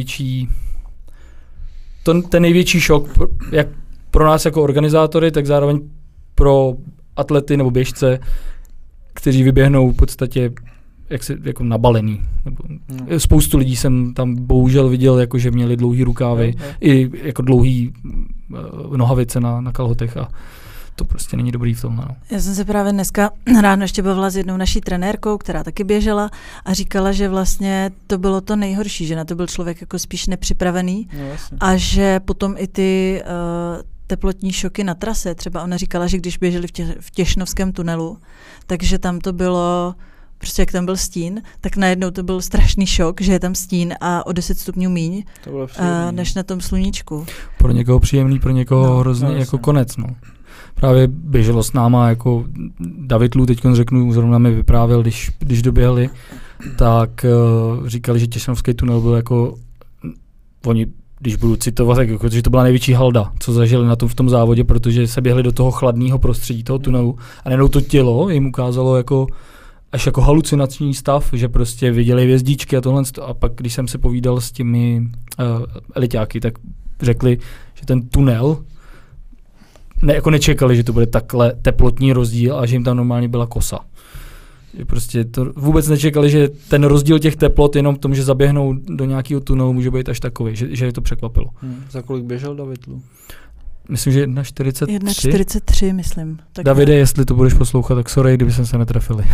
největší šok, jak pro nás jako organizátory, tak zároveň pro atlety nebo běžce, kteří vyběhnou v podstatě jako nabalený. Spoustu lidí jsem tam bohužel viděl, jako že měli dlouhý rukávy, i jako dlouhý nohavice na kalhotech a to prostě není dobrý v tom. No. Já jsem se právě dneska ráno ještě bavila s jednou naší trenérkou, která taky běžela a říkala, že vlastně to bylo to nejhorší, že na to byl člověk jako spíš nepřipravený a že potom i ty teplotní šoky na trase, třeba ona říkala, že když běželi v Těšnovském tunelu, takže tam to bylo, prostě jak tam byl stín, tak najednou to byl strašný šok, že je tam stín a o 10 stupňů míň, než na tom sluníčku. Pro někoho příjemný, pro někoho hrozně jako konec. No. Právě běželo s náma jako David Lů, teď řeknu, zrovna mi vyprávěl, když doběhli, tak říkali, že Těšnovský tunel byl jako, oni, když budu citovat, tak jako, že to byla největší halda, co zažili v tom závodě, protože se běhli do toho chladného prostředí toho tunelu a najednou to tělo jim ukázalo jako až jako halucinační stav, že prostě viděli hvězdičky a tohle. A pak, když jsem se povídal s těmi eliťáky, tak řekli, že ten tunel jako nečekali, že to bude takhle teplotní rozdíl a že jim tam normálně byla kosa. Že prostě to vůbec nečekali, že ten rozdíl těch teplot jenom v tom, že zaběhnou do nějakého tunelu, může být až takový, že je to překvapilo. Za kolik běžel David Lů? Myslím, že 1,43. 1,43, myslím. Tak Davide, jestli to budeš poslouchat, tak sorry, kdyby jsme se netrefili.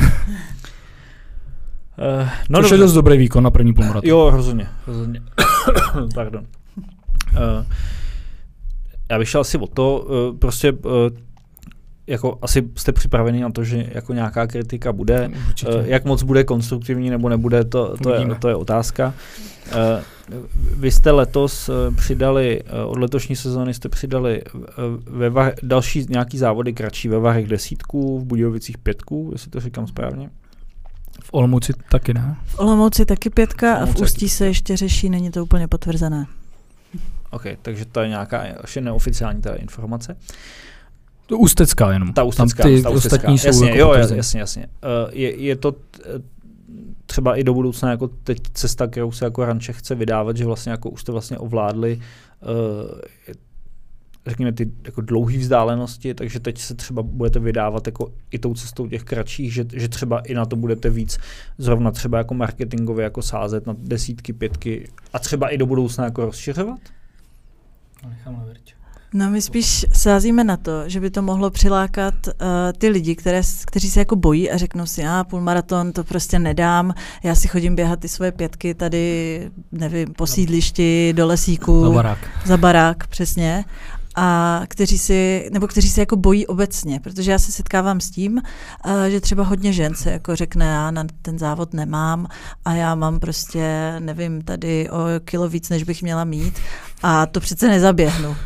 Což je dost dobrý výkon na první půlmaraton. Jo, rozhodně. Pardon. Já bych šel asi o to, prostě jako asi jste připraveni na to, že jako nějaká kritika bude. Jak moc bude konstruktivní nebo nebude, to je otázka. Vy jste letos přidali, od letošní sezóny jste přidali další nějaký závody kratší ve Varech 10, v Budějovicích 5, jestli to říkám správně. V Olomouci taky ne? V Olomouci taky 5 a v Ústí se ještě řeší, není to úplně potvrzené. OK, takže to je nějaká ještě neoficiální ta informace. To Ústecká jenom. Ta Ústecká. Ostatní jsou jasně, jako jasně. Je to třeba i do budoucna jako teď cesta, kterou se jako Ranče chce vydávat, že vlastně jako už jste vlastně ovládli řekněme ty jako dlouhé vzdálenosti, takže teď se třeba budete vydávat jako i tou cestou těch kratších, že třeba i na to budete víc zrovna třeba jako marketingově jako sázet na 10, 5 a třeba i do budoucna jako rozšiřovat? No my spíš sázíme na to, že by to mohlo přilákat ty lidi, kteří se jako bojí a řeknou si, půlmaraton to prostě nedám, já si chodím běhat ty svoje 5 tady, nevím, po sídlišti, do lesíku. Za barák, přesně. A kteří se jako bojí obecně, protože já se setkávám s tím, že třeba hodně žen se jako řekne, já na ten závod nemám a já mám prostě, nevím, tady o kilo víc, než bych měla mít a to přece nezaběhnu.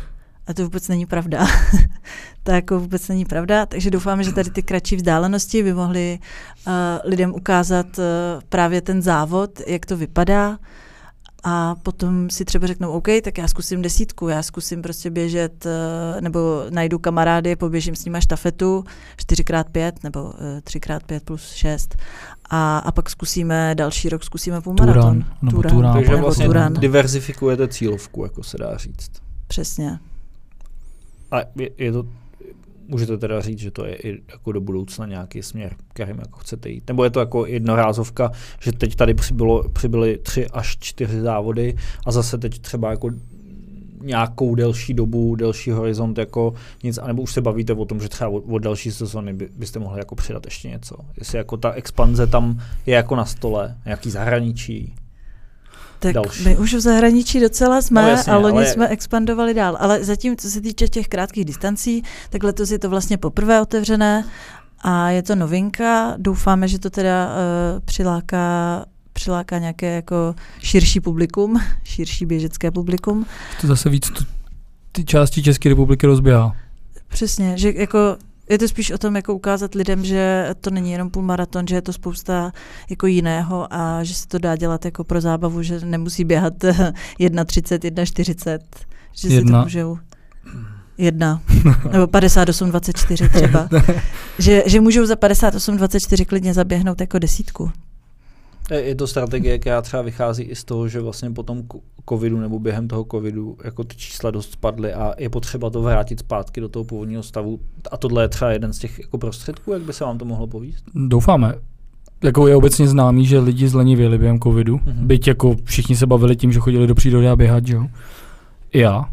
A to vůbec není pravda. To jako vůbec není pravda, takže doufáme, že tady ty kratší vzdálenosti by mohly lidem ukázat právě ten závod, jak to vypadá, a potom si třeba řeknou, OK, tak já zkusím 10, já zkusím prostě běžet, nebo najdu kamarády, poběžím s nima štafetu 4x5 nebo 3x5 plus 6 a pak zkusíme další rok, zkusíme půlmaraton. Turan. Takže vlastně diverzifikujete cílovku, jako se dá říct. Přesně. A je to, můžete teda říct, že to je i jako do budoucna nějaký směr, kterým jako chcete jít? Nebo je to jako jednorázovka, že teď tady přibyly 3 až 4 závody a zase teď třeba jako nějakou delší dobu, delší horizont jako nic, anebo už se bavíte o tom, že třeba od další sezóny byste mohli jako přidat ještě něco? Jestli jako ta expanze tam je jako na stole, nějaký zahraničí? Tak další. My už v zahraničí docela jsme, no jasně, a loni jsme expandovali dál. Ale zatím, co se týče těch krátkých distancí, tak letos je to vlastně poprvé otevřené a je to novinka. Doufáme, že to teda přiláká nějaké jako širší publikum, širší běžecké publikum. To zase víc ty části České republiky rozběhá. Přesně, že jako je to spíš o tom, jako ukázat lidem, že to není jenom půlmaraton, že je to spousta jako jiného a že se to dá dělat jako pro zábavu, že nemusí běhat 1,30, 1,40, že si to můžou 1 nebo 58,24 třeba. že můžou za 58,24 klidně zaběhnout jako 10. Je to strategie, která třeba vychází i z toho, že vlastně po tom covidu nebo během toho covidu jako ty čísla dost spadly a je potřeba to vrátit zpátky do toho původního stavu. A tohle je třeba jeden z těch jako prostředků, jak by se vám to mohlo povíst? Doufáme. Jako je obecně známý, že lidi zlenivěli během covidu. Byť jako všichni se bavili tím, že chodili do přírody a běhat, že jo? I já.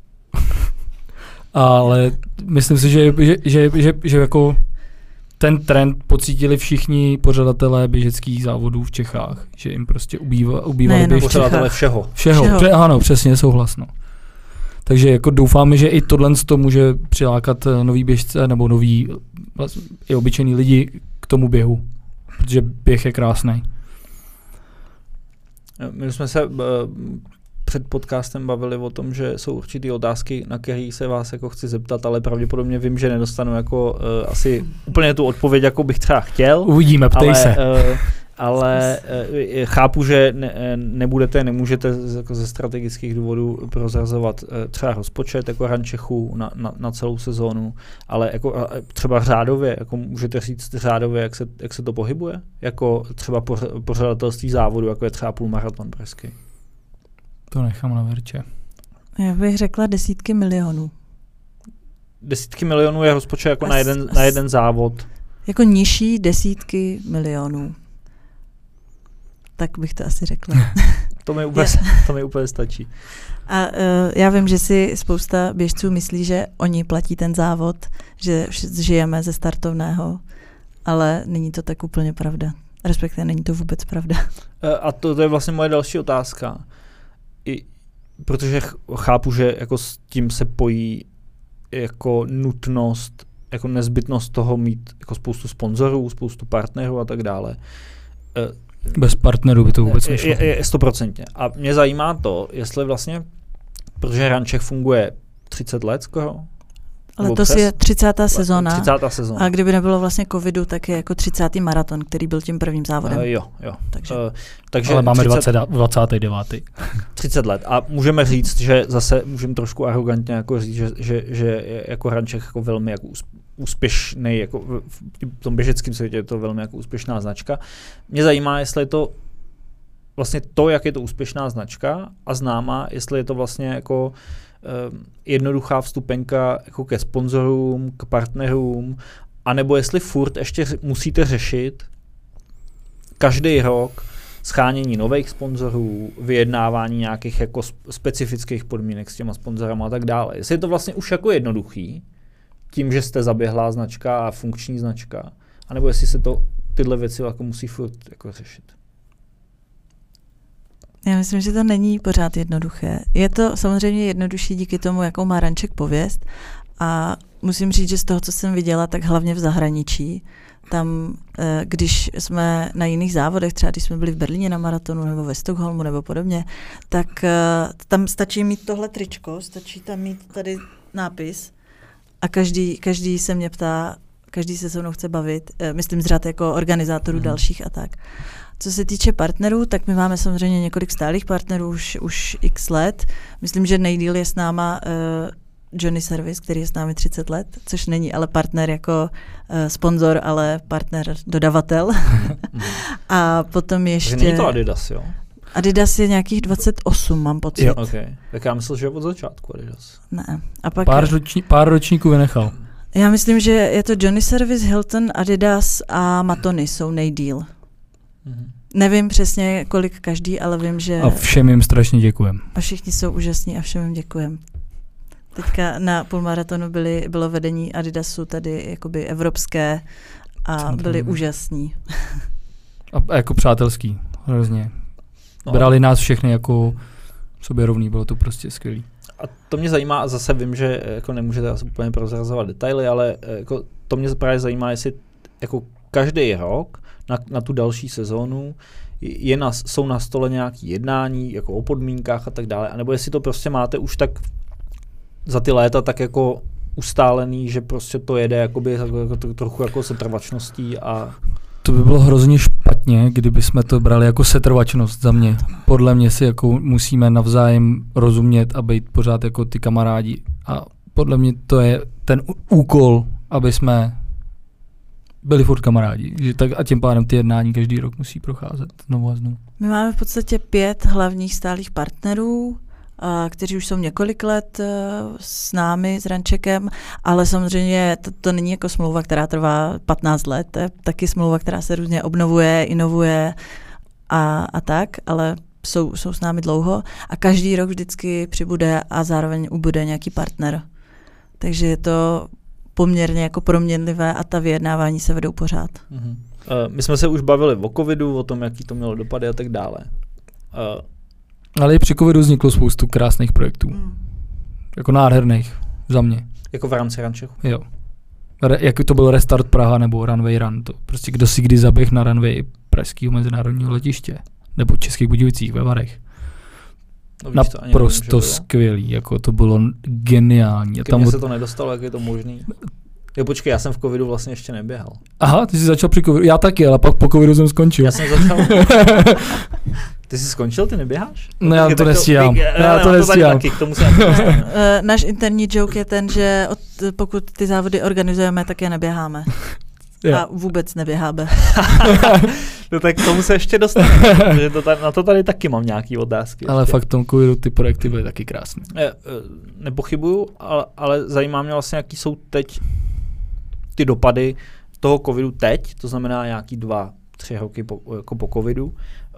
Ale myslím si, že jako ten trend pocítili všichni pořadatelé běžeckých závodů v Čechách, že jim prostě ubývali pořadatelé všeho. Ano, přesně, souhlasno. Takže jako doufáme, že i tohle to může přilákat nový běžce nebo nový i obyčejný lidi k tomu běhu, protože běh je krásný. My jsme se před podcastem bavili o tom, že jsou určitý otázky, na které se vás jako chci zeptat, ale pravděpodobně vím, že nedostanu jako asi úplně tu odpověď, jako bych třeba chtěl. Uvidíme, ptej se. Ale chápu, že nemůžete jako ze strategických důvodů prozrazovat třeba rozpočet jako Rančechu na celou sezónu, ale jako třeba řádově, jako můžete říct řádově, jak se to pohybuje? Jako třeba pořadatelství závodu, jako je třeba půlmaraton pražský. To nechám na Verče. Já bych řekla 10 milionů. 10 milionů je rozpočet jako na jeden závod. Jako nižší 10 milionů. Tak bych to asi řekla. To mi úplně stačí. A já vím, že si spousta běžců myslí, že oni platí ten závod, že žijeme ze startovného, ale není to tak úplně pravda. Respektive není to vůbec pravda. A to je vlastně moje další otázka. Protože chápu, že jako s tím se pojí jako nutnost, jako nezbytnost toho mít jako spoustu sponzorů, spoustu partnerů a tak dále. Bez partnerů by to vůbec nešlo. Je 100%. A mě zajímá to, jestli vlastně, protože Rančech funguje 30 let skoro. Letos je 30. sezóna. 30. sezóna. A kdyby nebylo vlastně covidu, tak je jako 30. maraton, který byl tím prvním závodem. Jo. Takže ale máme 29. 30 let. A můžeme říct, že zase můžeme trošku arrogantně jako říct, že jako Rančech jako velmi jako úspěšný, jako v tom běžeckém světě je to velmi jako úspěšná značka. Mě zajímá, jestli je to vlastně to, jak je to úspěšná značka a známá, jestli je to vlastně jako jednoduchá vstupenka jako ke sponzorům, k partnerům, anebo jestli furt ještě musíte řešit každý rok shánění nových sponzorů, vyjednávání nějakých jako specifických podmínek s těma sponzorama a tak dále. Jestli je to vlastně už jako jednoduchý, tím, že jste zaběhlá značka a funkční značka, anebo jestli se to tyhle věci jako musí furt jako řešit. Já myslím, že to není pořád jednoduché. Je to samozřejmě jednodušší díky tomu, jakou má Ranček pověst, a musím říct, že z toho, co jsem viděla, tak hlavně v zahraničí, tam, když jsme na jiných závodech, třeba když jsme byli v Berlíně na maratonu nebo ve Stockholmu nebo podobně, tak tam stačí mít tohle tričko, stačí tam mít tady nápis a každý se mě ptá, každý se mnou chce bavit, myslím z řad jako organizátorů dalších a tak. Co se týče partnerů, tak my máme samozřejmě několik stálých partnerů už x let. Myslím, že nejdýl je s náma Johnny Service, který je s námi 30 let, což není ale partner jako sponzor, ale partner dodavatel. A potom ještě... Není to Adidas, jo? Adidas je nějakých 28, mám pocit. Jo, okay. Tak já myslel, že je od začátku Adidas. Ne. A pak Pár ročníků vynechal. Já myslím, že je to Johnny Service, Hilton, Adidas a Matony jsou nejdýl. Nevím přesně, kolik každý, ale vím, že... A všem jim strašně děkujem. A všichni jsou úžasní a všem jim děkujem. Teďka na půlmaratonu bylo vedení Adidasu tady jakoby evropské a byli úžasní. A jako přátelský, hrozně. Brali nás všechny jako sobě rovný, bylo to prostě skvělý. A to mě zajímá, a zase vím, že jako nemůžete asi úplně prozrazovat detaily, ale jako to mě právě zajímá, jestli jako každý rok na tu další sezónu jsou na stole nějaké jednání jako o podmínkách a tak dále, anebo jestli to prostě máte už tak za ty léta tak jako ustálený, že prostě to jede jakoby jako trochu jako setrvačností a... To by bylo hrozně špatně, kdyby jsme to brali jako setrvačnost za mě. Podle mě si jako musíme navzájem rozumět a být pořád jako ty kamarádi. A podle mě to je ten úkol, aby jsme byli furt kamarádi. Že tak a tím pádem ty jednání každý rok musí procházet znovu a znovu. My máme v podstatě 5 hlavních stálých partnerů, kteří už jsou několik let s námi, s Runcheckem, ale samozřejmě to není jako smlouva, která trvá 15 let, to je taky smlouva, která se různě obnovuje, inovuje a tak, ale jsou s námi dlouho a každý rok vždycky přibude a zároveň ubude nějaký partner. Takže je to poměrně jako proměnlivé a ta vyjednávání se vedou pořád. My jsme se už bavili o covidu, o tom, jaký to mělo dopady a tak dále. Ale i při covidu vzniklo spoustu krásných projektů. Jako nádherných za mě. Jako v rámci Runchechu? Jo. Jak to byl Restart Praha nebo Runway Run. To prostě kdo si kdy zaběh na runway pražského mezinárodního letiště. Nebo Českých Budějovicích ve Varech. No, naprosto skvělý. Jako to bylo geniální. Mně se to nedostalo, jak je to možný. Jo, počkej, já jsem v covidu vlastně ještě neběhal. Aha, ty jsi začal při covidu. Já taky, ale pak po covidu jsem skončil. Já jsem začal... Ty jsi skončil, ty neběháš? No já to nestíhám. Já to nestíhám. Náš interní joke je ten, že pokud ty závody organizujeme, tak je neběháme. Jo. A vůbec neběháme. No tak k tomu se ještě dostaneme. Na to tady taky mám nějaký otázky. Ale ještě. Fakt v tom covidu ty projekty byly taky krásné. Nepochybuju, ale zajímá mě vlastně, jaký jsou teď ty dopady toho covidu teď, to znamená nějaký 2-3 roky po covidu.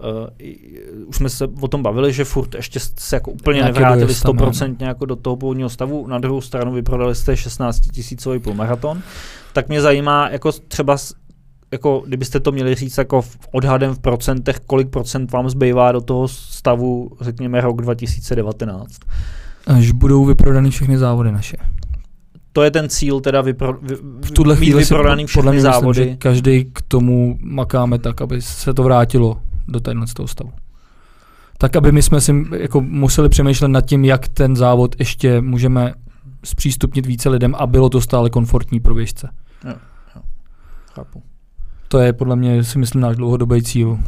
Už jsme se o tom bavili, že furt ještě se jako úplně nevrátili 100% jako do toho původního stavu. Na druhou stranu vyprodali jste 16 000 půlmaraton. Tak mě zajímá, jako třeba, jako kdybyste to měli říct jako odhadem v procentech, kolik procent vám zbývá do toho stavu, řekněme, rok 2019. Až budou vyprodaný všechny závody naše. To je ten cíl, teda v tuhle chvíli vyprodaný všechny závody. Myslím, že každý k tomu makáme tak, aby se to vrátilo do toho stavu. Tak, aby my jsme si jako museli přemýšlet nad tím, jak ten závod ještě můžeme zpřístupnit více lidem a bylo to stále komfortní pro běžce. Jo. Chápu. To je podle mě, si myslím, náš dlouhodobý cíl.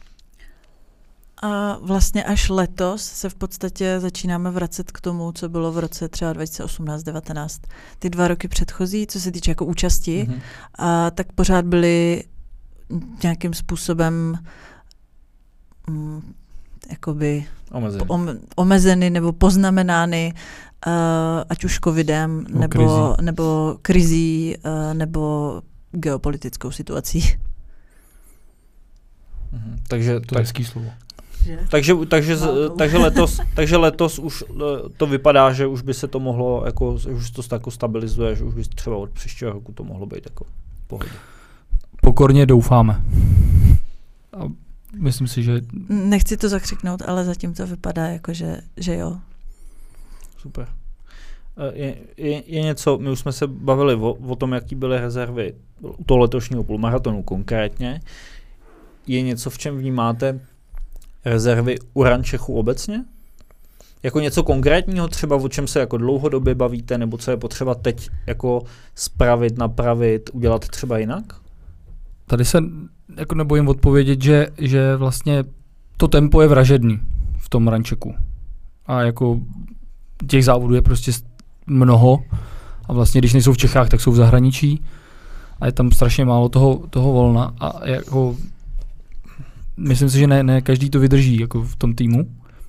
A vlastně až letos se v podstatě začínáme vracet k tomu, co bylo v roce třeba 2018-19. Ty 2 roky předchozí, co se týče jako účasti, tak pořád byly nějakým způsobem jakoby omezeny nebo poznamenány, ať už covidem, nebo krizí, nebo geopolitickou situací. Takže to je hezký slovo. Takže letos už to vypadá, že už by se to mohlo, jako, už to jako stabilizuje, že už by třeba od příštího roku to mohlo být jako pohodě. Pokorně doufáme. A myslím si, že... Nechci to zakřiknout, ale zatím to vypadá jako, že jo. Super. Je něco, my už jsme se bavili o tom, jaký byly rezervy u toho letošního půlmaratonu konkrétně. Je něco, v čem vnímáte rezervy u Runčechu obecně? Jako něco konkrétního třeba, o čem se jako dlouhodobě bavíte, nebo co je potřeba teď jako spravit, napravit, udělat třeba jinak? Tady se jako nebojím odpovědět, že vlastně to tempo je vražedný v tom Runčeku. A jako těch závodů je prostě mnoho a vlastně když nejsou v Čechách, tak jsou v zahraničí a je tam strašně málo toho volna a jako myslím si, že ne každý to vydrží jako v tom týmu.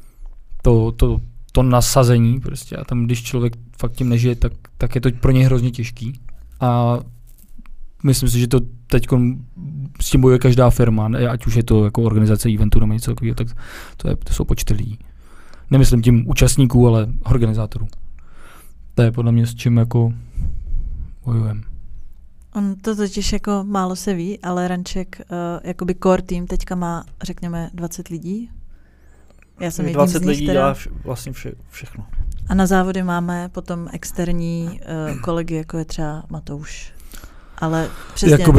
To nasazení prostě a tam, když člověk fakt tím nežije, tak je to pro něj hrozně těžký. A myslím si, že to teď s tím bojuje každá firma, ať už je to jako organizace eventu nebo něco takového, tak to jsou počty lidí. Nemyslím tím účastníků, ale organizátorů. To je podle mě s čím jako bojujeme. On to totiž jako málo se ví, ale Runček jakoby core tým teďka má, řekněme, 20 lidí. Já jsem 20 lidí dělá vlastně všechno. A na závody máme potom externí kolegy, jako je třeba Matouš. Ale přesně jako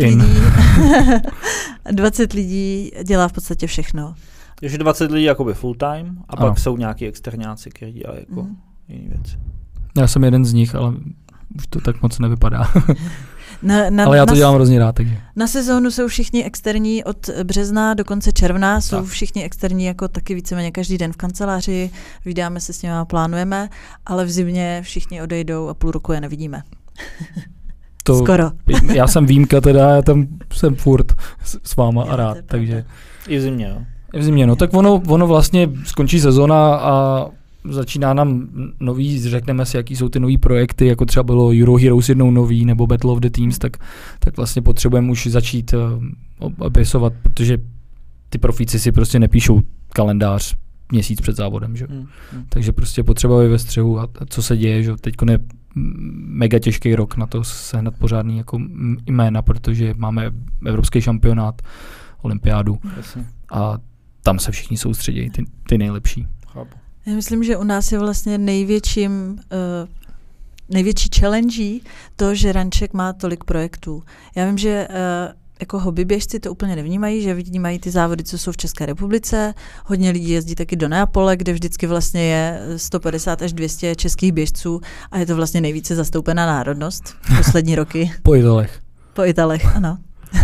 20 lidí dělá v podstatě všechno. Takže 20 lidí jakoby full time a pak jsou nějaký exterňáci, kteří dělají jako jiný věci. Já jsem jeden z nich, ale už to tak moc nevypadá. Ale já to dělám hrozně rád. Takže. Na sezónu jsou všichni externí od března do konce června, jsou všichni externí jako taky víceméně každý den v kanceláři, vydáme se s nimi a plánujeme, ale v zimě všichni odejdou a půl roku je nevidíme. Skoro. Já jsem výjimka teda, já tam jsem furt s váma a rád, takže. I v zimě, jo. I v zimě, no tak ono vlastně skončí sezóna a začíná nám nový, řekneme si, jaký jsou ty nový projekty, jako třeba bylo Euro Heroes jednou nový, nebo Battle of the Teams, tak vlastně potřebujeme už začít opisovat, protože ty profíci si prostě nepíšou kalendář měsíc před závodem, že? Takže prostě potřebuje ve střehu a co se děje, že teď je mega těžký rok na to sehnat pořádný jako jména, protože máme evropský šampionát, olympiádu a tam se všichni soustředí, ty nejlepší. Chápu. Já myslím, že u nás je vlastně největší challenge to, že Runček má tolik projektů. Já vím, že jako hobbyběžci to úplně nevnímají, že vnímají ty závody, co jsou v České republice. Hodně lidí jezdí taky do Neapole, kde vždycky vlastně je 150 až 200 českých běžců a je to vlastně nejvíce zastoupená národnost poslední roky. Po Italech, ano.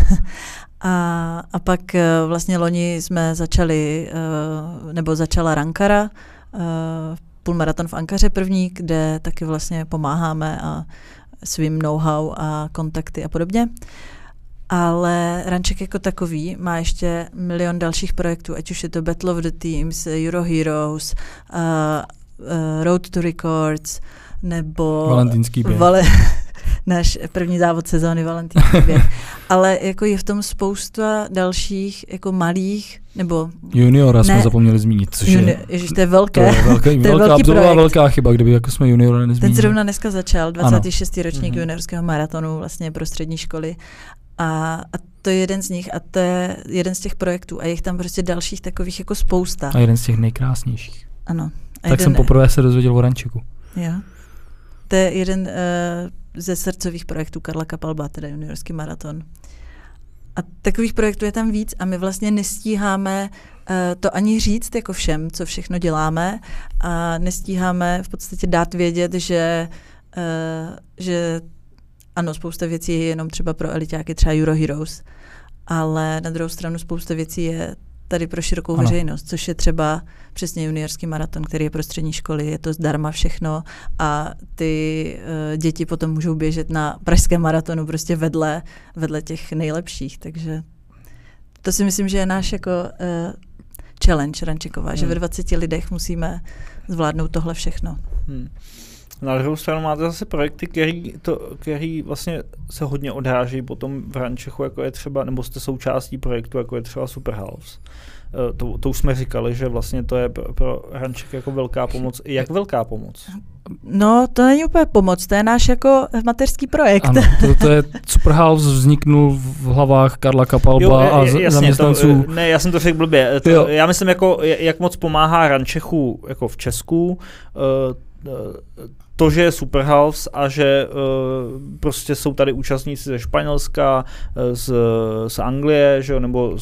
A pak vlastně loni jsme začala Rankara, půlmaraton v Ankaře první, kde taky vlastně pomáháme a svým know-how a kontakty a podobně. Ale Runček jako takový má ještě milion dalších projektů, ať už je to Battle of the Teams, Euro Heroes, Road to Records, nebo Valentýnský běh. Náš první závod sezóny Valentýnský běh. Ale jako je v tom spousta dalších jako malých, nebo... Juniora jsme zapomněli zmínit, což je... Ježiš, to je velké. To je velká chyba, kdyby jako jsme juniora nezmínili. Ten zrovna dneska začal, 26. ročník juniorského maratonu vlastně pro střední školy. A to je jeden z nich a to je jeden z těch projektů a je tam prostě dalších takových jako spousta. A jeden z těch nejkrásnějších. Ano. Tak jsem poprvé se dozvěděl o Runčeku. Jo. To je jeden ze srdcových projektů Karla Kapalba, teda juniorský maraton. A takových projektů je tam víc a my vlastně nestíháme to ani říct jako všem, co všechno děláme a nestíháme v podstatě dát vědět, že ano, spousta věcí je jenom třeba pro eliťáky, třeba Euro Heroes, ale na druhou stranu spousta věcí je tady pro širokou veřejnost, což je třeba přesně juniorský maraton, který je pro střední školy, je to zdarma všechno a ty děti potom můžou běžet na pražském maratonu prostě vedle těch nejlepších, takže to si myslím, že je náš jako challenge Runčeková, že ve 20 lidech musíme zvládnout tohle všechno. Na druhou stranu máte zase projekty, který vlastně se hodně odráží potom v Runčechu, jako je třeba, nebo jste součástí projektu, jako je třeba Super Halves. To už jsme říkali, že vlastně to je pro Runček jako velká pomoc. Jak velká pomoc? No, to není úplně pomoc, to je náš jako mateřský projekt. Ano, to je Super Halves vzniknul v hlavách Karla Kapalba a zaměstnanců. Já jsem to řekl blbě. Já myslím, jako, jak moc pomáhá Runčechu jako v Česku, to, že je Superhalves a že prostě jsou tady účastníci ze Španělska, z Anglie, že, nebo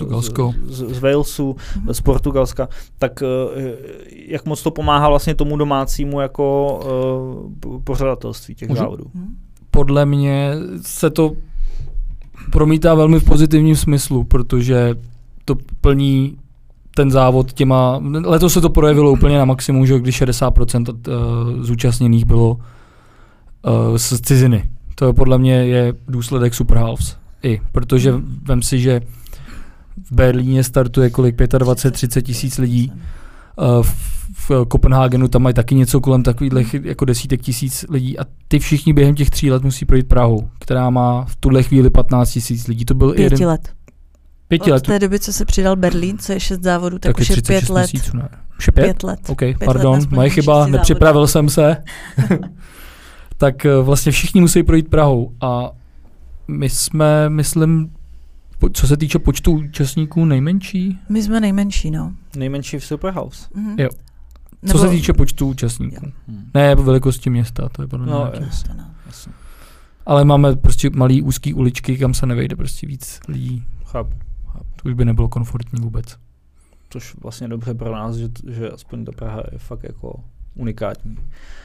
z Walesu, z Portugalska, tak jak moc to pomáhá vlastně tomu domácímu jako pořadatelství těch závodů? Podle mě se to promítá velmi v pozitivním smyslu, protože to plní ten závod těma, letos se to projevilo úplně na maximum, že když 60% zúčastněných bylo z ciziny. To podle mě je důsledek Superhalves. Protože vem si, že v Berlíně startuje kolik 25-30 tisíc lidí, v Kopenhagenu tam mají taky něco kolem takových jako desítek tisíc lidí a ty všichni během těch 3 let musí projít Prahou, která má v tuhle chvíli 15 tisíc lidí. To byl 5 let. 5 let. Od té doby, co se přidal Berlín, co je 6 závodů, tak už je 5 let. Měsíců, ne? Už je 5 let? OK, 5 pardon, moje chyba, nepřipravil jsem se. Tak vlastně všichni musí projít Prahou a my jsme, myslím, co se týče počtu účastníků, nejmenší? My jsme nejmenší, no. Nejmenší v Superhalves. Jo. Co se týče počtu účastníků. Ne, velikosti města, to je podle mě jasně. Ale máme prostě malý úzký uličky, kam se nevejde prostě víc lidí. Chápu. To už by nebylo komfortní vůbec. Což vlastně dobře pro nás, že aspoň ta Praha je fakt jako unikátní.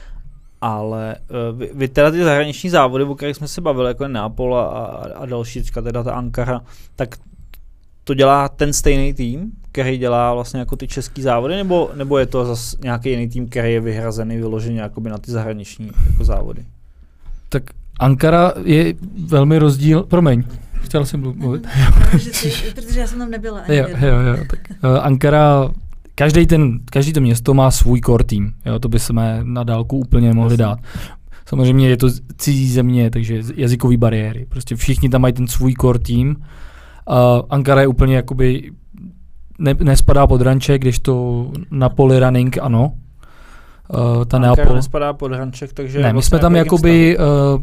Ale vy teda ty zahraniční závody, o kterých jsme se bavili, jako je Neapol a další, teda ta Ankara, tak to dělá ten stejný tým, který dělá vlastně jako ty český závody, nebo je to zase nějaký jiný tým, který je vyhrazený vyloženě jakoby na ty zahraniční jako závody? Tak Ankara je velmi rozdíl, promiň, chtěl jsem mluvit. Protože já jsem tam nebyla. Jo, tak Ankara, každý to město má svůj core tým, jo, to bychom na dálku úplně nemohli dát. Samozřejmě je to cizí země, takže jazykový bariéry, prostě všichni tam mají ten svůj core tým. Ankara je úplně jakoby, nespadá pod ranček, když to na poli running ano. Ta Ankara nespadá pod ranček, takže... Ne, my jsme tam jakoby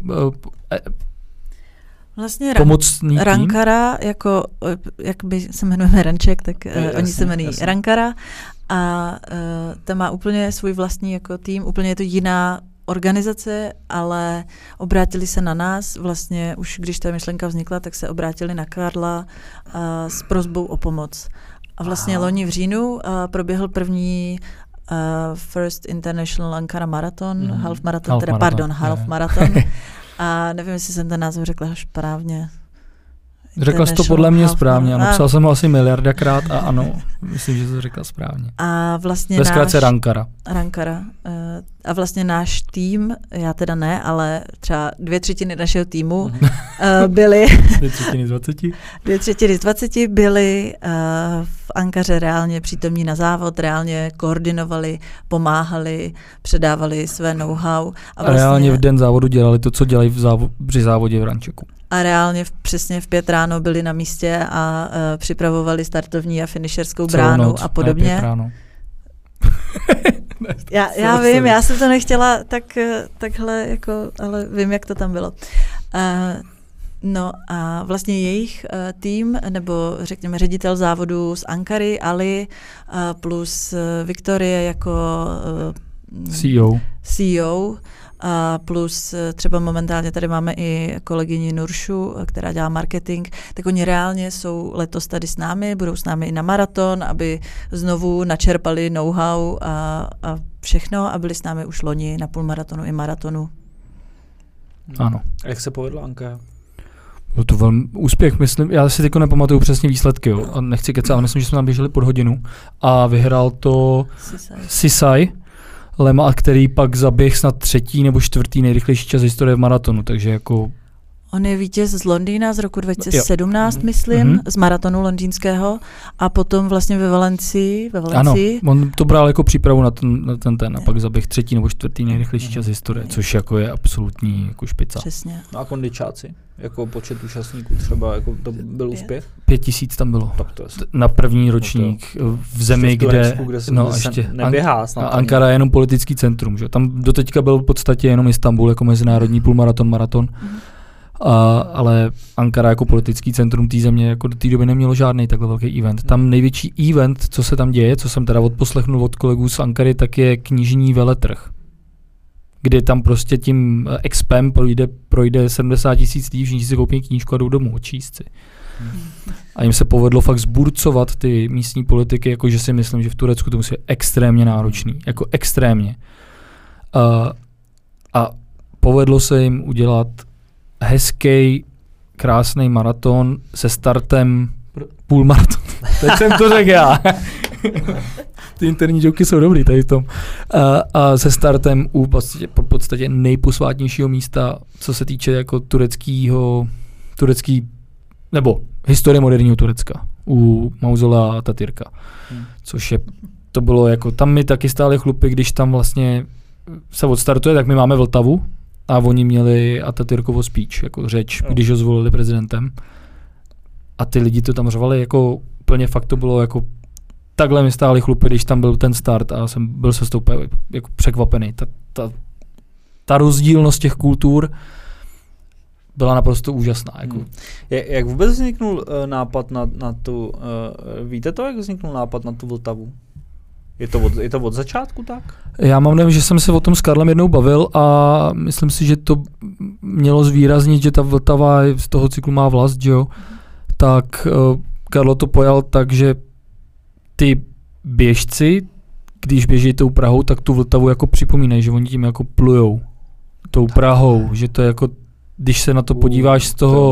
vlastně pomocný tým. Rankara, jako, jak by se jmenujeme Ranček, tak oni se jmenují Rankara a ta má úplně svůj vlastní jako tým, úplně je to jiná organizace, ale obrátili se na nás, vlastně už když ta myšlenka vznikla, tak se obrátili na Karla s prosbou o pomoc. A vlastně loni v říjnu proběhl první First International Ankara Marathon, half marathon. A nevím, jestli jsem ten název řekla správně. Řekla jsi to podle mě správně, ano. Psal jsem ho asi miliardakrát a ano, myslím, že jsi to řekla správně. A vlastně ve zkrátce Rankara. A vlastně náš tým, já teda ne, ale třeba 2/3 našeho týmu byly... 2/3 z 20? 2/3 z 20 byli v Ankaře reálně přítomní na závod, reálně koordinovali, pomáhali, předávali své know-how. A vlastně, reálně v den závodu dělali to, co dělají při závodě v Rančeku. A reálně přesně v 5 ráno byli na místě a připravovali startovní a finisherskou bránu noc, a podobně. Ne 5 ráno. já vím, já jsem to nechtěla takhle, jako, ale vím, jak to tam bylo. No a vlastně jejich tým, nebo řekněme ředitel závodu z Ankary, Ali, plus Viktorie jako CEO, plus třeba momentálně tady máme i kolegyni Nuršu, která dělá marketing, tak oni reálně jsou letos tady s námi, budou s námi i na maraton, aby znovu načerpali know-how a všechno a byli s námi už loni na půlmaratonu i maratonu. Ano. A jak se povedla Ankara? Byl to velmi úspěch, myslím, já si teď nepamatuju přesně výsledky, jo, a nechci kecat, ale myslím, že jsme tam běželi pod hodinu a vyhrál to Sisai Lema, který pak zaběh snad 3. nebo 4. nejrychlejší čas historie v maratonu, takže jako... On je vítěz z Londýna z roku 2017, myslím, z maratonu londýnského a potom vlastně ve Valencii. Ano, on to bral jako přípravu na ten a pak zaběh 3. nebo 4. nejrychlejší čas historie, což jako je absolutní jako špica. Přesně. No a kondičáci? Jako počet účastníků třeba, jako to byl úspěch? 5000 tam bylo. Tak to je na první ročník v zemi, kde ještě neběhá. Ankara je jenom politický centrum, že? Tam doteďka byl v podstatě jenom Istanbul jako mezinárodní maraton. Ale Ankara jako politický centrum té země jako do té doby nemělo žádný takhle velký event. Tam největší event, co se tam děje, co jsem teda odposlechnul od kolegů z Ankary, tak je knižní veletrh. kdy tam prostě tím expem projde 70 000 lidí, všichni si koupí knížku a jdou domů číst si. A jim se povedlo fakt zburcovat ty místní politiky, jakože si myslím, že v Turecku to musí být extrémně náročný, jako extrémně. A povedlo se jim udělat hezký, krásný maraton se startem půlmaraton. Teď jsem to řekl já. Ty interní joky jsou dobrý tady v tom. A se startem u podstatě nejposvátnějšího místa, co se týče jako turecký nebo historie moderního Turecka u mauzolea Atatürka. Což to bylo jako, tam mi taky stály chlupy, když tam vlastně se odstartuje, tak my máme Vltavu a oni měli Atatürkovo speech, jako řeč, když ho zvolili prezidentem. A ty lidi to tam řvali, jako úplně fakt to bylo jako, takhle mi stály chlupy, když tam byl ten start a byl se z toho jako překvapený. Ta rozdílnost těch kultur byla naprosto úžasná. Jako. Jak vůbec vzniknul nápad na tu, víte to, jak vzniknul nápad na tu Vltavu? Je to od začátku tak? Já nevím, že jsem se o tom s Karlem jednou bavil a myslím si, že to mělo zvýraznit, že ta Vltava z toho cyklu má vlast, že jo? Tak Karlo to pojal tak, že ty běžci, když běží tou Prahou, tak tu Vltavu jako připomínají, že oni tím jako plujou tou Prahou, že to je jako, když se na to podíváš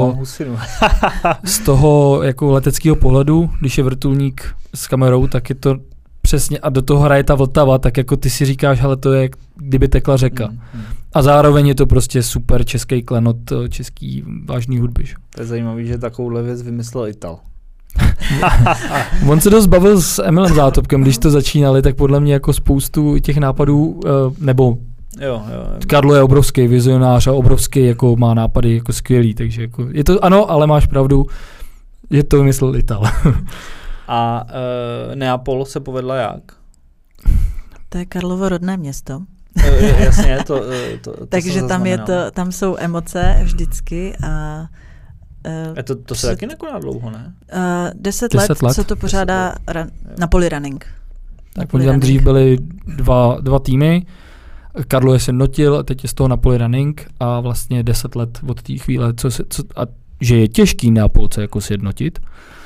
z toho jako leteckého pohledu, když je vrtulník s kamerou, tak je to přesně, a do toho hraje ta Vltava, tak jako ty si říkáš, hele, to je, kdyby tekla řeka. A zároveň je to prostě super český klenot český vážný hudby. To je zajímavý, že takovouhle věc vymyslel Ital. On se dost bavil s Emilem Zátopkem, když to začínali, tak podle mě jako spoustu těch nápadů, nebo jo. Karlo je obrovský vizionář a obrovský jako má nápady jako skvělý, takže jako je to, ano, ale máš pravdu, že to vymyslel Ital. A Neapol se povedla jak? To je Karlovo rodné město. Jasně, to takže tam jsou emoce vždycky a to se taky nekoná dlouho, ne? 10 let, co to pořádá Napoli Running. Tak oni tam dřív byly dva týmy, Karlo je sjednotil, teď je z toho Napoli Running a vlastně 10 let od té chvíle, že je těžký Neapolce jako sjednotit.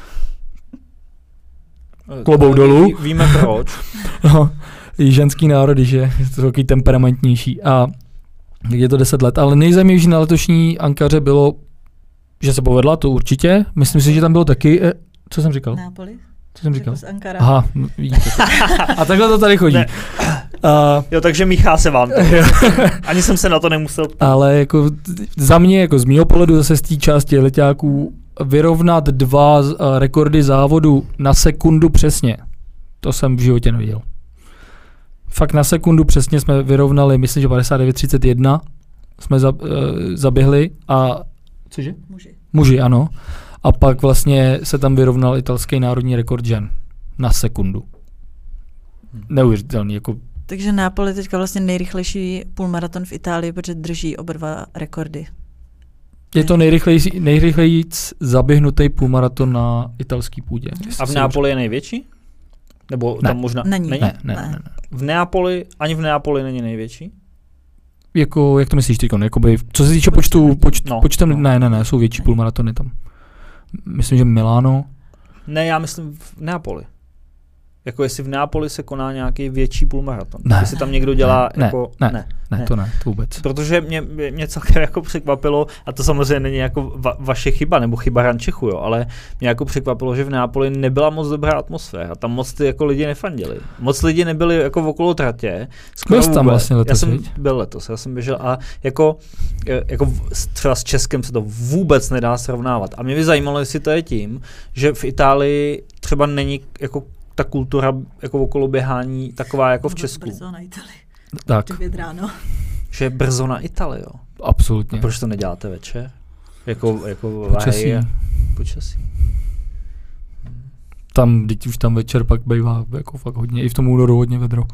Klobouk dolů. Víme proč. No, ženský národy, že je to takový temperamentnější a je to 10 let, ale nejzajímavější na letošní Ankaře bylo, že se povedla, to určitě. Myslím si, že tam bylo taky, co jsem říkal? Nápoli. Co jsem říkal? Z Ankara. Aha, no, vidíte. A takhle to tady chodí. Jo, takže míchá se vám to. Ani jsem se na to nemusel ptát. Ale jako za mě, jako z mýho pohledu zase z té části leťáků, vyrovnat 2 rekordy závodu na sekundu přesně, to jsem v životě neviděl. Fakt na sekundu přesně jsme vyrovnali, myslím, že 59:31 jsme zaběhli a... Cože? Muži, ano. A pak vlastně se tam vyrovnal italský národní rekord žen na sekundu. Neuvěřitelný, jako... Takže Neapol je teďka vlastně nejrychlejší půlmaraton v Itálii, protože drží oba 2 rekordy. Je to nejrychleji zaběhnutý půlmaraton na italský půdě. A v Neapoli je největší? Nebo ne. Tam možná... Není? Ne. Ani v Neapoli není největší? Jako, jak to myslíš teď? Jakoby, co se týče počtem, ne, jsou větší půlmaratony tam. Myslím, že Milano. Ne, já myslím v Neapoli. Jako jestli v Neapoli se koná nějaký větší půlmaraton. Ne. Jestli tam někdo dělá jako... Ne, to vůbec. Protože mě celkem jako překvapilo, a to samozřejmě není jako vaše chyba, nebo chyba Rančechu, jo, ale mě jako překvapilo, že v Neapoli nebyla moc dobrá atmosféra. Tam moc ty jako lidi nefandili. Moc lidi nebyli jako okolo tratě. Byl jsi tam vlastně letos, já jsem byl letos, já jsem běžel a jako třeba s Českem se to vůbec nedá srovnávat. A mě by zajímalo, jestli to je tím, že v Itálii třeba není jako ta kultura jako okolo běhání taková jako v Česku. Brzo na Itálii. Tak. 9 ráno. Že je brzo na Itálii, jo. Absolutně. A proč to neděláte večer? Jako počasí. Tam, teď už tam večer pak bývá jako fakt hodně, i v tom únoru hodně vedro.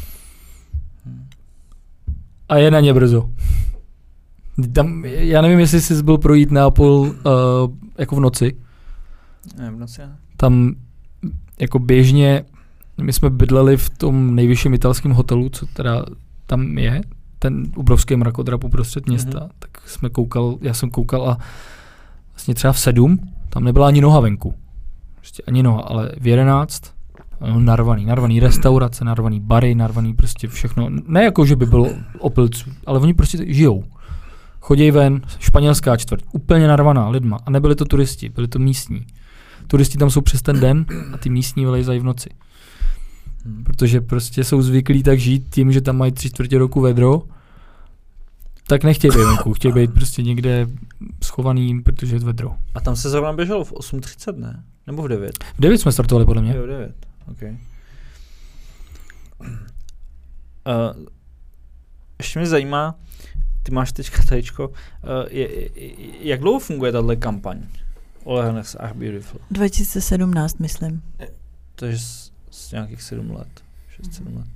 A je na ně brzo. Tam, já nevím, jestli jsi byl projít Neapol jako v noci. Ne, v noci. Tam jako běžně, my jsme bydleli v tom nejvyšším italském hotelu, co teda tam je, ten obrovský mrakodrap uprostřed města, tak já jsem koukal a vlastně třeba v 7 tam nebyla ani noha venku. Prostě ani noha, ale v 11 narvaný restaurace, narvaný bary, narvaný prostě všechno. Ne jako, že by bylo opilců, ale oni prostě žijou. Chodí ven, španělská čtvrť, úplně narvaná lidma. A nebyli to turisti, byli to místní. Turisti tam jsou přes ten den a ty místní vylejzají v noci. Protože prostě jsou zvyklí tak žít tím, že tam mají 3/4 roku vedro, tak nechtějí být venku, chtějí být prostě někde schovaný, protože je vedro. A tam se zrovna běželo v 8:30, ne? Nebo v 9? V 9 jsme startovali, podle mě. Jo, 9, ok. Ještě mě zajímá, ty máš teďka tadyčko, jak dlouho funguje tato kampaň? All Runners Are Beautiful. 2017, myslím. To je z nějakých 7 let. 6-7 let.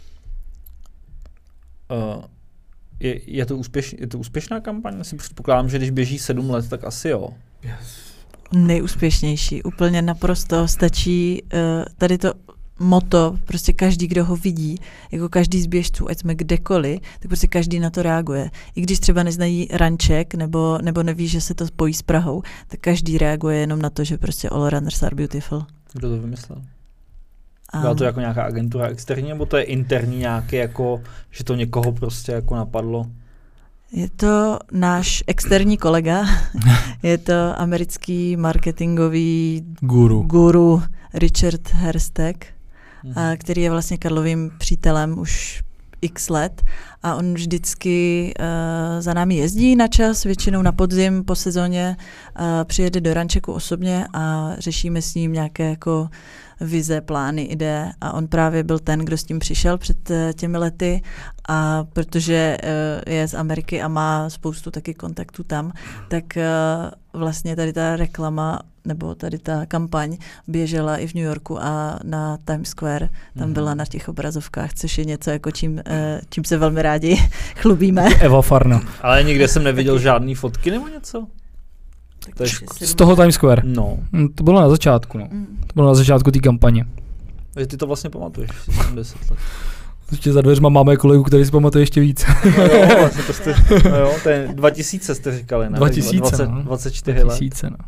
Je to úspěšná kampaň? Si předpokládám, že když běží 7 let, tak asi jo. Yes. Nejúspěšnější. Úplně naprosto stačí tady to moto, prostě každý, kdo ho vidí, jako každý z běžců, ať jsme kdekoliv, tak prostě každý na to reaguje. I když třeba neznají ranček nebo neví, že se to spojí s Prahou, tak každý reaguje jenom na to, že prostě All Runners Are Beautiful. Kdo to vymyslel? Byla to jako nějaká agentura externí, nebo to je interní nějaké, jako, že to někoho prostě jako napadlo? Je to náš externí kolega, je to americký marketingový guru Richard Hersteg, který je vlastně Karlovým přítelem už x let a on vždycky za námi jezdí na čas, většinou na podzim po sezóně, přijede do rančeku osobně a řešíme s ním nějaké jako vize, plány, ideje a on právě byl ten, kdo s tím přišel před těmi lety a protože je z Ameriky a má spoustu taky kontaktů tam, tak vlastně tady ta reklama nebo tady ta kampaň běžela i v New Yorku a na Times Square, tam byla na těch obrazovkách, což je něco, jako čím se velmi rádi chlubíme. Eva Farna. Ale nikde jsem neviděl žádný fotky nebo něco? Z toho Times Square? No. To bylo na začátku, no. To bylo na začátku té kampaně. Takže ty to vlastně pamatuješ, 10 let. Ještě za dveřma máme kolegu, který si pamatuje ještě víc. No jo, vlastně to je 2000 jste říkali, ne? 2000, 24 2000, let.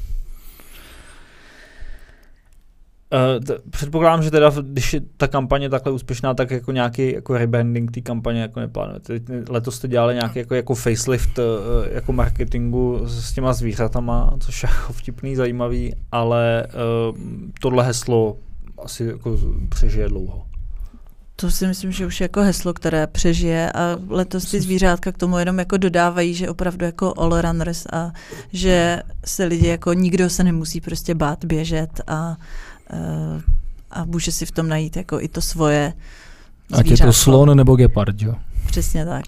Předpokládám, že teda, když je ta kampaně takhle úspěšná, tak jako nějaký jako rebranding té kampaně jako neplánujete. Letos jste dělali nějaký jako facelift jako marketingu s těma zvířatama, což je jako vtipný, zajímavý, ale tohle heslo asi jako přežije dlouho. To si myslím, že už je jako heslo, které přežije a letos ty zvířátka k tomu jenom jako dodávají, že opravdu jako all runners a že se lidi jako nikdo se nemusí prostě bát běžet a může si v tom najít jako i to svoje zvířátko. Ať je to slon nebo gepard, jo? Přesně tak.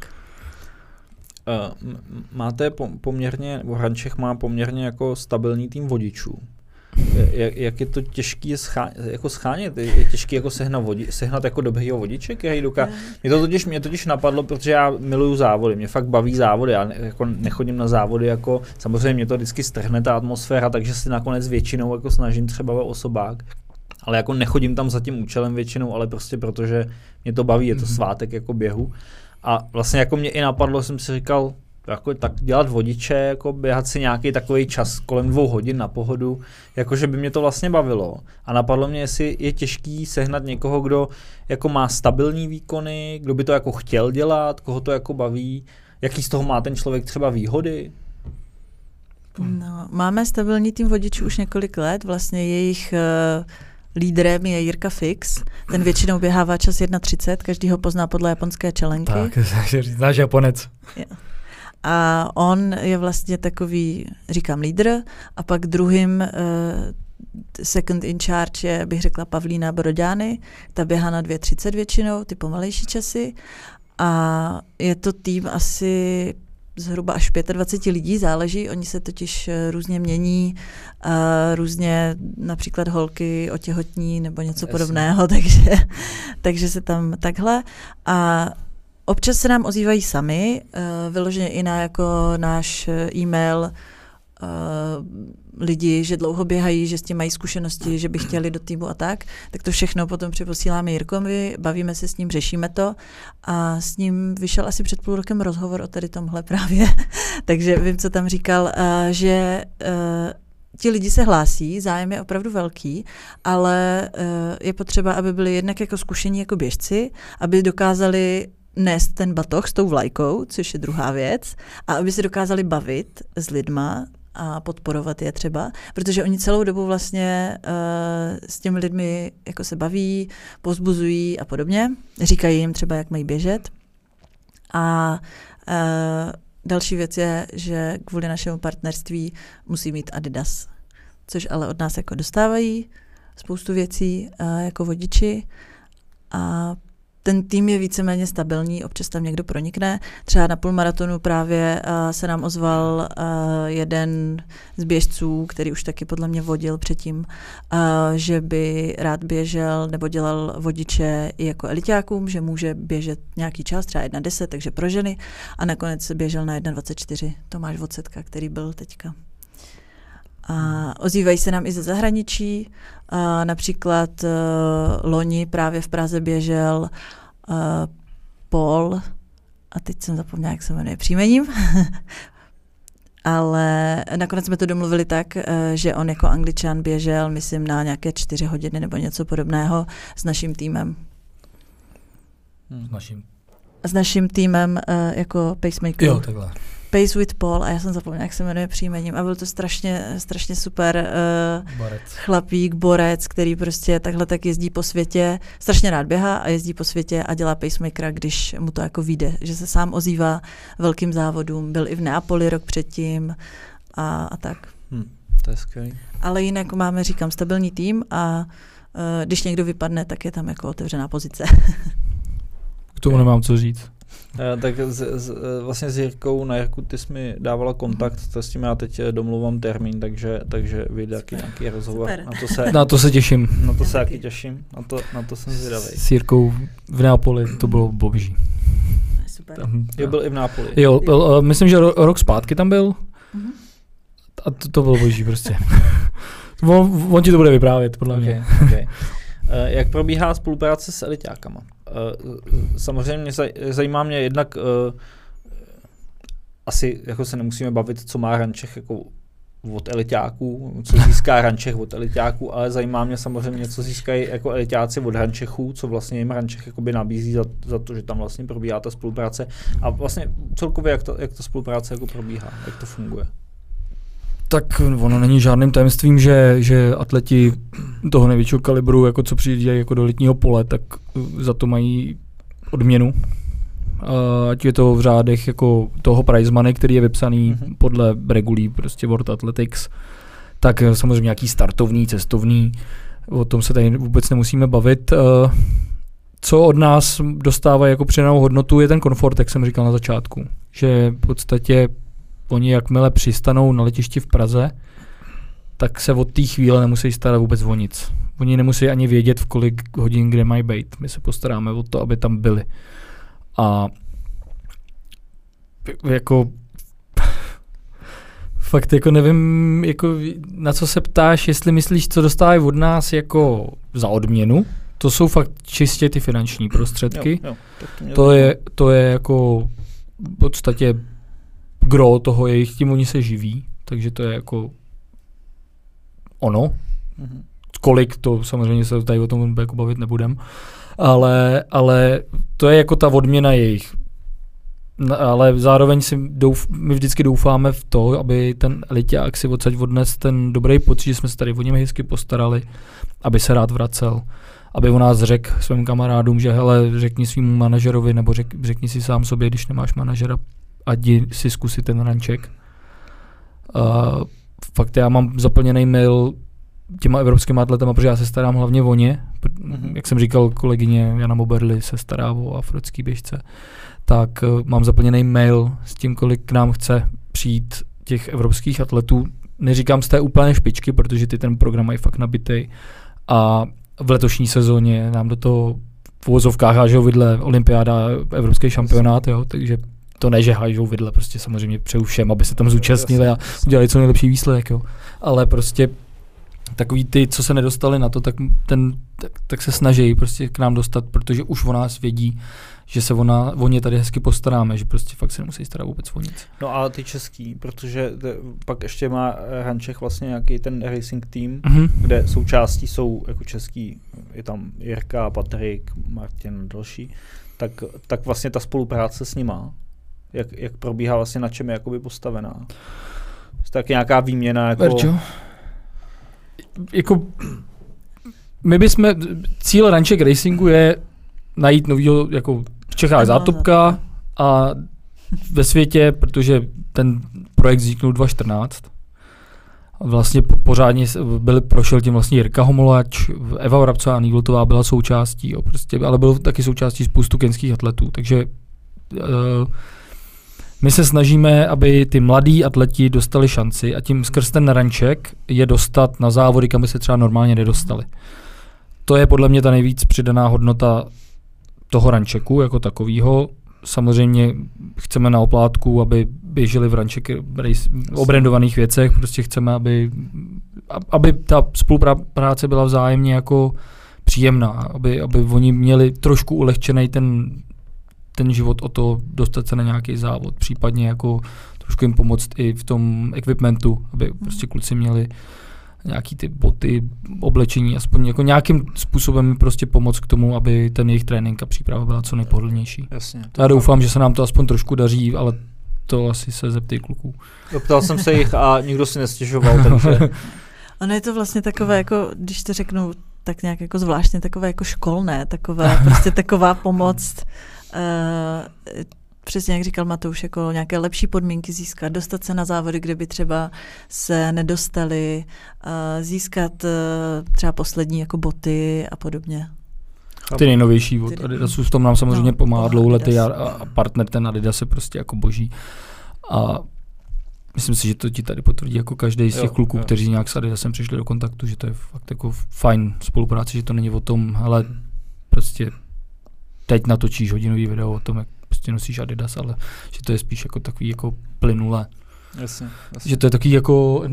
Máte poměrně, nebo Rančech má poměrně jako stabilní tým vodičů. Jak je to těžké jako schánět? Je těžké jako sehnat jako dobrýho vodiče, který Mě totiž napadlo, protože já miluju závody, mě fakt baví závody, já jako nechodím na závody, jako samozřejmě mě to vždycky strhne ta atmosféra, takže si nakonec většinou jako snažím třeba o osobák, ale jako nechodím tam za tím účelem většinou, ale prostě protože mě to baví, je to svátek jako běhu. A vlastně jako mě i napadlo, jsem si říkal, jako tak dělat vodiče, jako běhat si nějaký takový čas kolem 2 hodin na pohodu, jakože by mě to vlastně bavilo. A napadlo mě, jestli je těžký sehnat někoho, kdo jako má stabilní výkony, kdo by to jako chtěl dělat, koho to jako baví, jaký z toho má ten člověk třeba výhody. No, máme stabilní tým vodičů už několik let, vlastně jejich lídrem je Jirka Fix, ten většinou běhává čas 1:30, každý ho pozná podle japonské čelenky. Tak, znáš Japonec. A on je vlastně takový, říkám, lídr a pak druhým second in charge je, bych řekla, Pavlína Broďány, ta běhá na 2:30 většinou, ty pomalejší časy a je to tým asi zhruba až 25 lidí, záleží, oni se totiž různě mění, různě například holky otěhotní nebo něco podobného, takže se tam takhle a občas se nám ozývají sami, vyloženě i na jako náš e-mail lidi, že dlouho běhají, že s tím mají zkušenosti, že by chtěli do týmu a tak to všechno potom připosíláme Jirkovi, bavíme se s ním, řešíme to a s ním vyšel asi před půl rokem rozhovor o tady tomhle právě, takže vím, co tam říkal, že ti lidi se hlásí, zájem je opravdu velký, ale je potřeba, aby byli jednak jako zkušení jako běžci, aby dokázali nést ten batoh s tou vlajkou, což je druhá věc, a aby se dokázali bavit s lidma a podporovat je třeba, protože oni celou dobu vlastně s těmi lidmi jako se baví, povzbuzují a podobně, říkají jim třeba, jak mají běžet. A další věc je, že kvůli našemu partnerství musí mít Adidas, což ale od nás jako dostávají spoustu věcí jako vodiči a ten tým je víceméně stabilní, občas tam někdo pronikne. Třeba na půlmaratonu právě se nám ozval jeden z běžců, který už taky podle mě vodil předtím, že by rád běžel nebo dělal vodiče i jako eliťákům, že může běžet nějaký čas, třeba 1:10, takže pro ženy. A nakonec běžel na 1:24 Tomáš Vocetka, který byl teďka. A ozývají se nám i ze zahraničí. Například loni právě v Praze běžel Paul, a teď jsem zapomněla, jak se jmenuje příjmením, ale nakonec jsme to domluvili tak, že on jako Angličan běžel, myslím, na nějaké 4 hodiny nebo něco podobného s naším týmem. S naším týmem jako pacemaker. Jo, takhle. Pace with Paul, a já jsem zapomněla, jak se jmenuje příjmením, a byl to strašně super chlapík, borec, který prostě takhle tak jezdí po světě, strašně rád běhá a jezdí po světě a dělá pacemakera, když mu to jako vyjde, že se sám ozývá velkým závodům, byl i v Neapoli rok předtím a tak. To je skvělý. Ale jinak máme, říkám, stabilní tým a když někdo vypadne, tak je tam jako otevřená pozice. K tomu nemám co říct. Tak vlastně s Jirkou, na Jirku ty jsi mi dávala kontakt, to s tím já teď domluvám termín, takže vyjde nějaký rozhovor. Na to se těším. Na to se taky těším, na to jsem zvědavý. S Jirkou v Neapoli to bylo boží. Super. Jo, byl i v Neapoli. Jo, myslím, že rok zpátky tam byl. A to bylo boží prostě. on ti to bude vyprávět, podle mě. Okay. Jak probíhá spolupráce s eliťákama? Samozřejmě zajímá mě jednak, asi jako se nemusíme bavit, co má Rančech jako od eliťáků, co získá Rančech od eliťáků, ale zajímá mě samozřejmě, co získají jako eliťáci od Rančechů, co vlastně jim Rančech jakoby nabízí za to, že tam vlastně probíhá ta spolupráce a vlastně celkově jak ta spolupráce jako probíhá, jak to funguje. Tak ono není žádným tajemstvím, že atleti toho největšího kalibru, jako co přijíždějí jako do letního pole, tak za to mají odměnu. Ať je to v řádech jako toho prize money, který je vypsaný podle regulí prostě World Athletics, tak samozřejmě nějaký startovní, cestovní, o tom se tady vůbec nemusíme bavit. Co od nás dostávají jako přidanou hodnotu, je ten komfort, jak jsem říkal na začátku, že v podstatě oni jakmile přistanou na letišti v Praze, tak se od té chvíle nemusí starat vůbec o nic. Oni nemusí ani vědět, v kolik hodin kde mají být. My se postaráme o to, aby tam byli. A jako fakt jako nevím, jako na co se ptáš, jestli myslíš, co dostávají od nás jako za odměnu. To jsou fakt čistě ty finanční prostředky. Jo, to je jako v podstatě gro toho jejich, tím oni se živí, takže to je jako ono. Kolik, to samozřejmě se tady o tom jako bavit nebudem, ale to je jako ta odměna jejich. Ale zároveň my vždycky doufáme v to, aby ten eliťák si odsaď odnes ten dobrý pocit, že jsme se tady o něm hezky postarali, aby se rád vracel, aby o nás řekl svým kamarádům, že hele, řekni svým manažerovi, nebo řekni si sám sobě, když nemáš manažera, ať si zkusit ten ranček. Fakt já mám zaplněný mail těma evropskými atletama, protože já se starám hlavně o ně. Jak jsem říkal, kolegyně Jana Moberly se stará o africký běžce. Tak mám zaplněný mail s tím, kolik k nám chce přijít těch evropských atletů. Neříkám z té úplné špičky, protože ty ten program mají fakt nabitej. A v letošní sezóně nám do toho v uvozovkách hážou vidle olympiáda, evropský šampionát, jo, takže to ne, že hajžou vidle, prostě samozřejmě přeju všem, aby se tam zúčastnili a udělali co nejlepší výsledek, jo. Ale prostě takový ty, co se nedostali na to, tak se snaží prostě k nám dostat, protože už o nás vědí, že se o ně tady hezky postaráme, že prostě fakt se nemusí starat vůbec o nic. No a ty český, protože pak ještě má Rančech vlastně nějaký ten racing tým, kde součástí jsou jako český, je tam Jirka, Patrik, Martin a další, tak vlastně ta spolupráce s nima, jak probíhá vlastně, na čem je jakoby postavená? Tak nějaká výměna jako... Verčo? Jako my bychom, cíl Ranček Racingu je najít novýho, jako v Čechách zátopka a ve světě, protože ten projekt vzniknul 2014. Vlastně pořádně prošel tím vlastně Jirka Homolač, Eva Vrabcová Nývltová byla součástí, prostě, ale byl taky součástí spoustu kenských atletů, takže my se snažíme, aby ty mladí atleti dostali šanci a tím skrz ten Ranček je dostat na závody, kam by se třeba normálně nedostali. To je podle mě ta nejvíc přidaná hodnota toho Rančeku jako takového. Samozřejmě chceme na oplátku, aby běželi v Ranček obrandovaných věcech, prostě chceme, aby ta spolupráce byla vzájemně jako příjemná, aby oni měli trošku ulehčený ten život o to dostat se na nějaký závod, případně jako trošku jim pomoct i v tom equipmentu, aby prostě kluci měli nějaký ty boty, oblečení, aspoň jako nějakým způsobem prostě pomoct k tomu, aby ten jejich trénink a příprava byla co nejpohodlnější. Jasně. Já doufám, že se nám to aspoň trošku daří, ale to asi se zeptej kluků. Ptal jsem se jich a nikdo si nestěžoval, takže... Ono je to vlastně takové, jako, když to řeknu tak nějak jako zvláštně, takové jako školné, takové, prostě taková pomoc, přesně jak říkal Matouš, jako nějaké lepší podmínky získat, dostat se na závody, kde by třeba se nedostali, získat třeba poslední jako boty a podobně. Ty nejnovější od Adidasu, v tom nám samozřejmě pomáhá dlouholetý a partner ten Adidas je prostě jako boží. A myslím si, že to ti tady potvrdí jako každý z těch kluků, kteří nějak s Adidasem přišli do kontaktu, že to je fakt jako fajn spolupráce, že to není o tom, hele, prostě teď natočíš hodinový video o tom, jak prostě nosíš Adidas, ale že to je spíš jako takový jako plynulé. Jasně. Že to je takový jako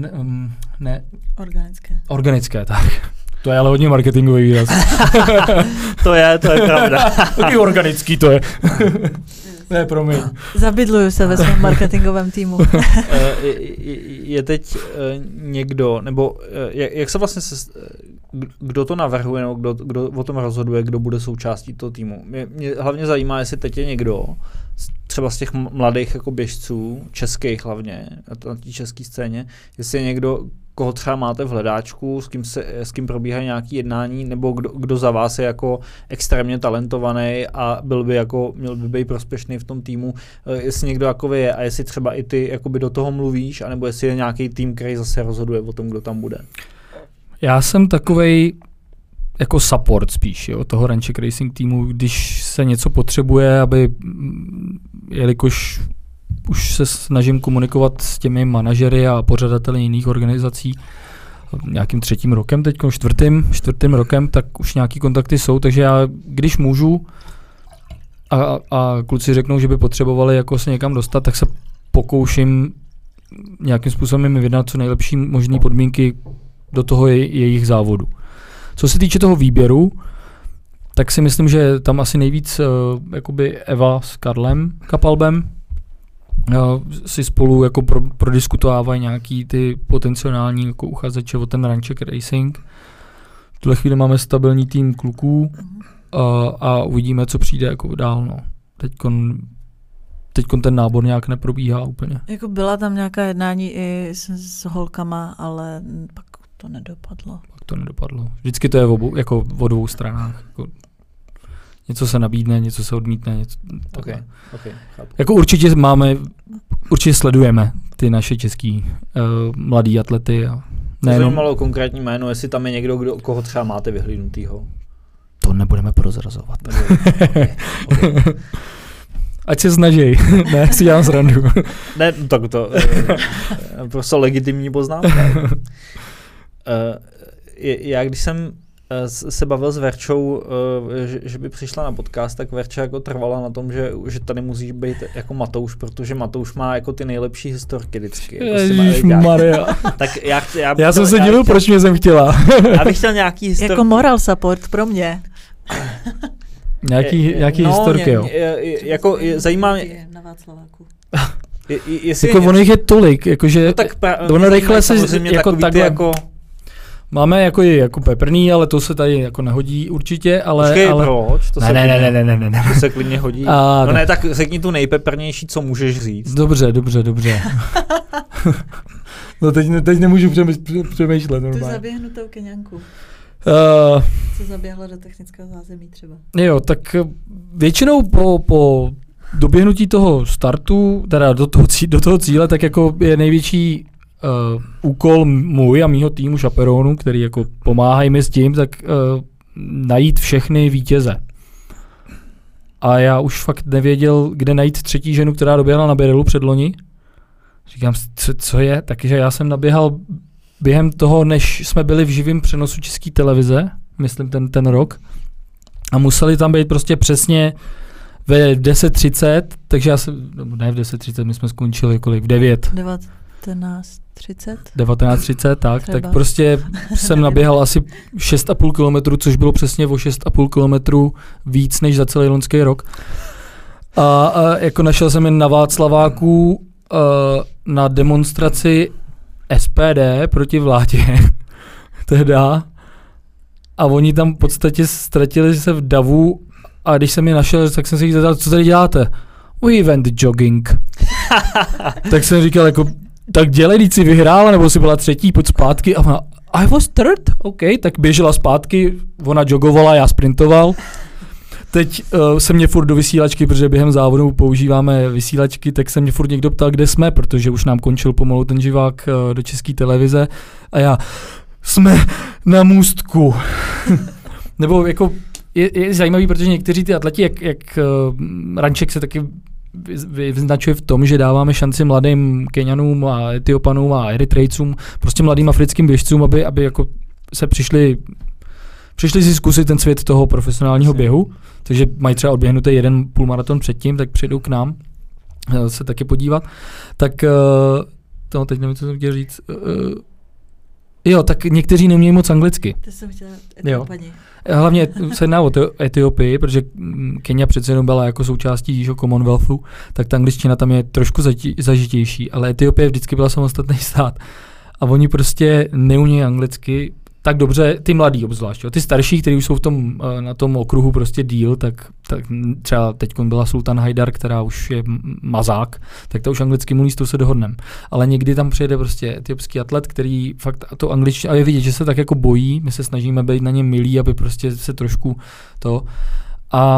organické, tak. To je ale hodně marketingový výraz. to je pravda. Taky organický to je. Ne, promiň. Zabydluju se ve svém marketingovém týmu. Je teď někdo, nebo jak se vlastně kdo to navrhuje, nebo kdo o tom rozhoduje, kdo bude součástí toho týmu? Mě hlavně zajímá, jestli teď je někdo, třeba z těch mladých jako běžců, českých hlavně, na té české scéně, jestli je někdo, koho třeba máte v hledáčku, s kým probíhají nějaké jednání, nebo kdo za vás je jako extrémně talentovaný a měl by být prospěšný v tom týmu, jestli někdo jako je a jestli třeba i ty jakoby do toho mluvíš, anebo jestli je nějaký tým, který zase rozhoduje o tom, kdo tam bude. Já jsem takovej jako support spíš, jo, toho Ranček Racing týmu, když se něco potřebuje, jelikož už se snažím komunikovat s těmi manažery a pořadateli jiných organizací nějakým 3. rokem, teď 4. rokem, tak už nějaký kontakty jsou, takže já, když můžu a kluci řeknou, že by potřebovali jako se někam dostat, tak se pokouším nějakým způsobem jim vydat co nejlepší možné podmínky do toho jejich závodu. Co se týče toho výběru, tak si myslím, že tam asi nejvíc jakoby Eva s Karlem Kapalbem si spolu jako prodiskutovávají nějaký ty potenciální jako uchazeče o ten Ranček Racing. V tuhle chvíli máme stabilní tým kluků a uvidíme, co přijde jako dál. No. Teďkon ten nábor nějak neprobíhá úplně. Jako byla tam nějaká jednání i s holkama, ale pak to nedopadlo. Vždycky to je jako o dvou stranách. Jako něco se nabídne, něco se odmítne. Okay, jako určitě sledujeme ty naše český mladý atlety. Zajímalo konkrétní jméno, jestli tam je někdo, koho třeba máte vyhlídnutýho. To nebudeme prozrazovat. Okay. Ať se snaží, ne, si dělám srandu. Ne, tak to prostě legitimní poznámka. Já když jsem se bavil s Verčou, že by přišla na podcast, tak Verča jako trvala na tom, že tady musíš být jako Matouš, protože Matouš má jako ty nejlepší historky vždycky. Ježišmarja. Tak já jsem se divil, proč mě jsem chtěla. Já bych chtěl nějaký historky. Jako moral support pro mě. Nějaký historky, jo. Jako zajímá mě... Na Václaváku. Jako ono jich je tolik, jakože no tak ono rychle se jako takhle jako... Máme jako peprný, ale to se tady jako nehodí určitě, ale... Počkej, proč? Ne. To se klidně hodí. No ne, tak řekni tu nejpeprnější, co můžeš říct. Dobře. No teď nemůžu přemýšlet normálně. Tu zaběhnutou Keňanku. Co zaběhla do technického zázemí třeba. Jo, tak většinou po doběhnutí toho startu, teda do toho cíle, tak jako je největší úkol můj a mýho týmu šaperónu, který jako pomáhají mi s tím, tak najít všechny vítěze. A já už fakt nevěděl, kde najít třetí ženu, která doběhla na Berilu předloni. Říkám, co je? Takže já jsem naběhal během toho, než jsme byli v živém přenosu České televize, myslím ten rok, a museli tam být prostě přesně ve 10:30, takže já jsem, ne v 10:30, my jsme skončili kolik, v 9. 19:30, tak prostě jsem naběhal asi 6,5 kilometru, což bylo přesně o 6,5 kilometru víc než za celý loňský rok. A jako našel jsem jen na Václaváku na demonstraci SPD proti vládě tehda a oni tam v podstatě ztratili se v davu a když jsem je našel, tak jsem se jich zeptal, co tady děláte? We went jogging. Tak jsem říkal jako, tak dělej, když jsi vyhrála, nebo jsi byla třetí, pojď zpátky. A ona, I was third, OK, tak běžela zpátky, ona jogovala, já sprintoval. Teď se mě furt do vysílačky, protože během závodu používáme vysílačky, tak se mě furt někdo ptal, kde jsme, protože už nám končil pomalu ten živák do České televize. A já, jsme na můstku. Nebo jako je zajímavý, protože někteří ty atleti, jak Ranček se taky vyznačuje v tom, že dáváme šanci mladým Keňanům a Etiopanům a Eritrejcům, prostě mladým africkým běžcům, aby jako se přišli si zkusit ten svět toho profesionálního běhu, takže mají třeba odběhnutý jeden půlmaraton předtím, tak přijdou k nám se taky podívat. Tak to teď nevím, co jsem chtěl říct. Jo, tak někteří nemějí moc anglicky. To jsem chtěla Etiopani. Hlavně se jedná o Etiopii, protože Kenya přece jenom byla jako součástí Commonwealthu, tak ta angličtina tam je trošku zažitější, ale Etiopie vždycky byla samostatný stát. A oni prostě neumějí anglicky tak dobře, ty mladí obzvlášť. Ty starší, kteří už jsou na tom okruhu prostě díl, tak třeba teď byla Sultan Haidar, která už je mazák, tak to už anglicky mluví, s tou se dohodneme. Ale někdy tam přijede prostě etiopský atlet, který fakt to angličtina, a je vidět, že se tak jako bojí, my se snažíme být na ně milí, aby prostě se trošku to. A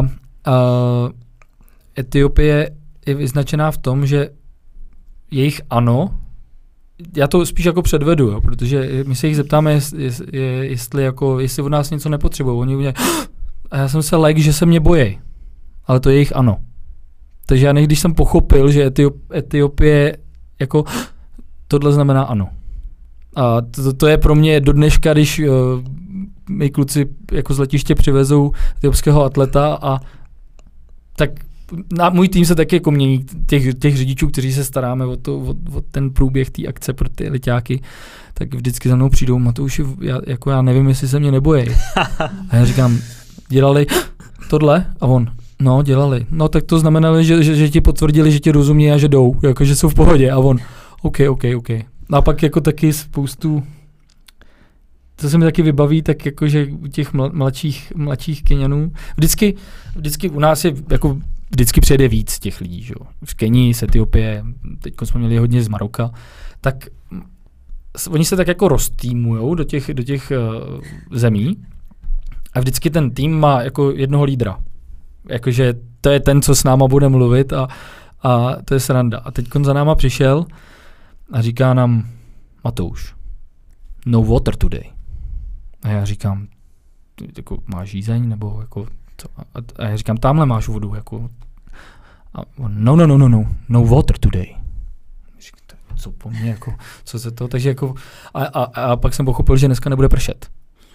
Etiopie je vyznačená v tom, že jejich ano, já to spíš jako předvedu, jo, protože my se jich zeptáme, jestli od nás něco nepotřebují. Oni udělají, a já jsem se lek, že se mě bojí, ale to je jejich ano. Takže já když jsem pochopil, že Etiopie jako tohle znamená ano. A to je pro mě do dneška, když mý kluci jako z letiště přivezou etiopského atleta a tak můj tým se taky jako mění těch řidičů, kteří se staráme o ten průběh té akce pro ty liťáky, tak vždycky za mnou přijdou, Matouši, já nevím, jestli se mě nebojí. A já říkám, dělali tohle? A on, no, dělali. No, tak to znamenalo, že ti potvrdili, že ti rozumí a že jdou, jako, že jsou v pohodě. A on, OK. A pak jako taky spoustu, to se mi taky vybaví, tak jako, že u těch mladších Keňanů, vždycky u nás je jako vždycky přijede víc těch lidí, že jo. V Kenii, z Etiopie, teď jsme měli hodně z Maroka, tak oni se tak jako roztýmujou do těch zemí a vždycky ten tým má jako jednoho lídra. Jakože to je ten, co s náma bude mluvit a to je sranda. A teď za náma přišel a říká nám, Matouš, no water today. A já říkám, jako máš žízeň, nebo jako co? A já říkám, tamhle máš vodu, jako. A on, no water today. Co po mně, jako, co se to, takže jako, a pak jsem pochopil, že dneska nebude pršet.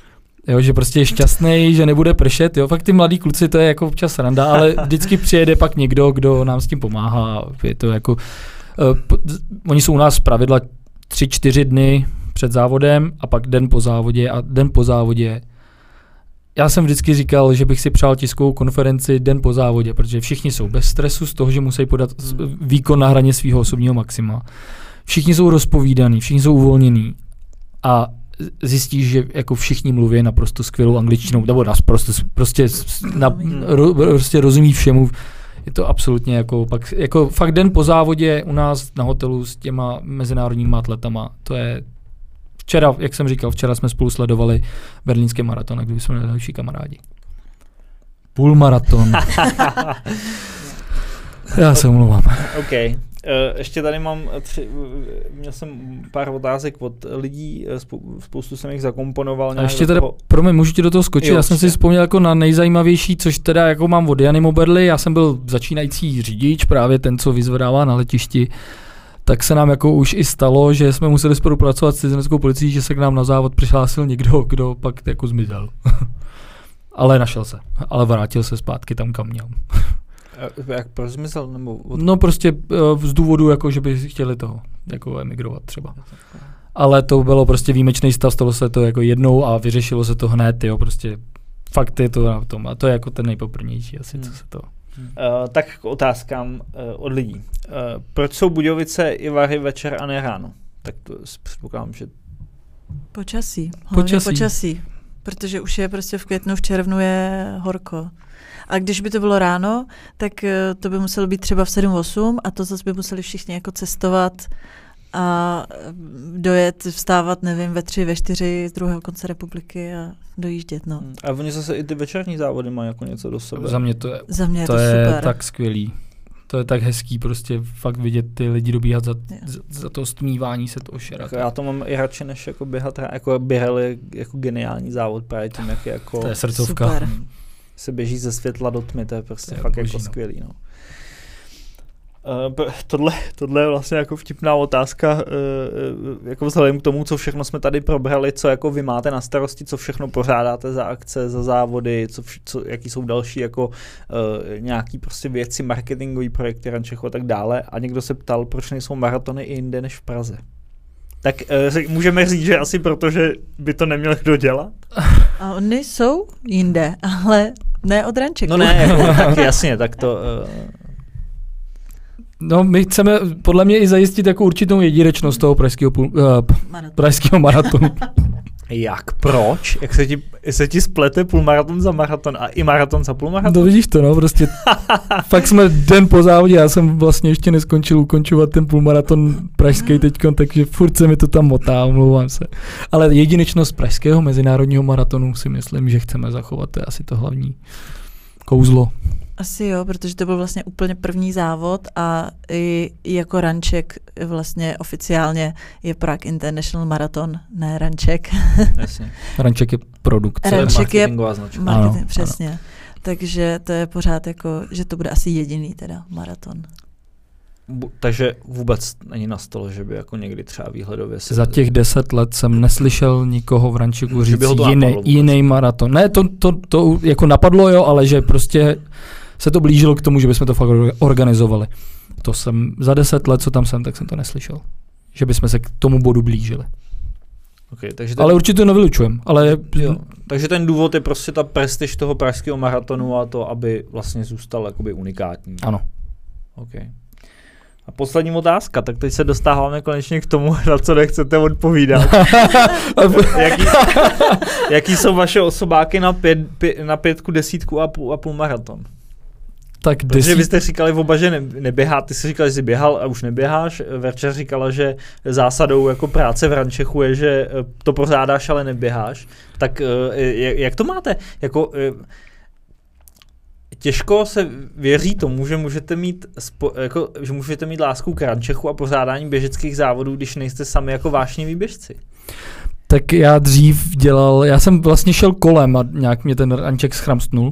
Jo, že prostě je šťastný, že nebude pršet, jo, fakt ty mladí kluci, to je jako občas randa, ale vždycky přijede pak někdo, kdo nám s tím pomáhá, je to jako, oni jsou u nás zpravidla 3-4 dny před závodem a pak den po závodě. Já jsem vždycky říkal, že bych si přál tiskovou konferenci den po závodě, protože všichni jsou bez stresu z toho, že musí podat výkon na hraně svého osobního maxima. Všichni jsou rozpovídaný, všichni jsou uvolněný a zjistíš, že jako všichni mluví naprosto skvělou angličtinou, nebo prostě rozumí všemu. Je to absolutně jako fakt den po závodě u nás na hotelu s těma mezinárodníma atletama, to je včera, jak jsem říkal, včera jsme spolu sledovali berlínský maraton, kde jsme nejlepší kamarádi. Půlmaraton. Já se omlouvám. OK. Ještě tady mám měl jsem pár otázek od lidí, spoustu jsem jich zakomponoval. A ještě teda, můžu ti do toho skočit, já jsem si vzpomněl jako na nejzajímavější, což teda jako mám od Jany Moberly, já jsem byl začínající řidič, právě ten, co vyzvedává na letišti, tak se nám jako už i stalo, že jsme museli spolupracovat s cizineckou policií, že se k nám na závod přihlásil někdo, kdo pak jako zmizel. Ale našel se, ale vrátil se zpátky tam, kam měl. Jak proč zmizel? Nebo No prostě z důvodu, jako, že by chtěli toho jako emigrovat třeba. Ale to bylo prostě výjimečný stav, stalo se to jako jednou a vyřešilo se to hned, jo, prostě fakt je to na tom. A to je jako ten nejpoprnější asi, co se to... Tak k otázkám od lidí. Proč jsou Budějovice i Vary večer a ne ráno? Tak to předpokládám, že... Počasí. Protože už je prostě v květnu, v červnu je horko. A když by to bylo ráno, tak to by muselo být třeba v 7-8 a to zase by museli všichni jako cestovat a dojet, vstávat, nevím, ve 3, ve 4 z druhého konce republiky a dojíždět, no. A oni zase i ty večerní závody mají jako něco do sebe. Za mě to je super. Tak skvělý. To je tak hezký prostě fakt vidět ty lidi dobíhat za to stmívání se toho šera. Já to mám i radši, než jako běhat, jako běhali jako geniální závod právě tím, jak je jako... To je srdcovka. Super. Se běží ze světla do tmy, to je prostě fakt boží, jako skvělý, no. Tohle je vlastně jako vtipná otázka, jako vzhledem k tomu, co všechno jsme tady probrali, co jako vy máte na starosti, co všechno pořádáte za akce, za závody, jaký jsou další jako nějaký prostě věci, marketingový projekty Rančechu a tak dále. A někdo se ptal, proč nejsou maratony i jinde než v Praze. Tak můžeme říct, že asi protože by to neměl kdo dělat? A oni jsou jinde, ale ne od Rančeku. No ne, jako, tak jasně, tak to... No, my chceme podle mě i zajistit jako určitou jedinečnost toho pražského maratonu. Jak? Proč? Jak se ti splete půlmaraton za maraton a i maraton za půlmaraton? No vidíš to, no, prostě fakt jsme den po závodě, já jsem vlastně ještě neskončil ukončovat ten půlmaraton pražský teďkon, takže furt se mi to tam motá, omlouvám se. Ale jedinečnost pražského mezinárodního maratonu si myslím, že chceme zachovat, to je asi to hlavní kouzlo. Asi jo, protože to byl vlastně úplně první závod a i jako Ranček vlastně oficiálně je Prague International Marathon, ne Ranček. Jasně. Ranček je produkce. Ranček je marketing, přesně. Ano. Takže to je pořád jako, že to bude asi jediný teda maraton. Takže vůbec není na stole, že by jako někdy třeba výhledově... Za těch 10 let jsem neslyšel nikoho v Rančeku říct jiný maraton. Ne, to jako napadlo, jo, ale že prostě se to blížilo k tomu, že bychom to fakt organizovali. To jsem za 10 let, co tam jsem, tak jsem to neslyšel. Že bychom se k tomu bodu blížili. Okay, takže ale určitě to nevylučujem. Jo. Takže ten důvod je prostě ta prestiž toho pražského maratonu a to, aby vlastně zůstal jakoby unikátní. Ano. Okay. A poslední otázka, tak teď se dostáváme konečně k tomu, na co nechcete odpovídat. Jaký jsou vaše osobáky na 5, 10 a půl maraton? Tak protože vy jste říkali oba, že neběhá, ty jsi říkal, že jsi běhal a už neběháš, Verča říkala, že zásadou jako práce v Rančechu je, že to pořádáš, ale neběháš. Tak jak to máte? Jako... Těžko se věří tomu, že můžete mít lásku k Rančechu a pořádání běžeckých závodů, když nejste sami jako vášniví běžci. Tak já já jsem vlastně šel kolem a nějak mě ten Ranček schramstnul.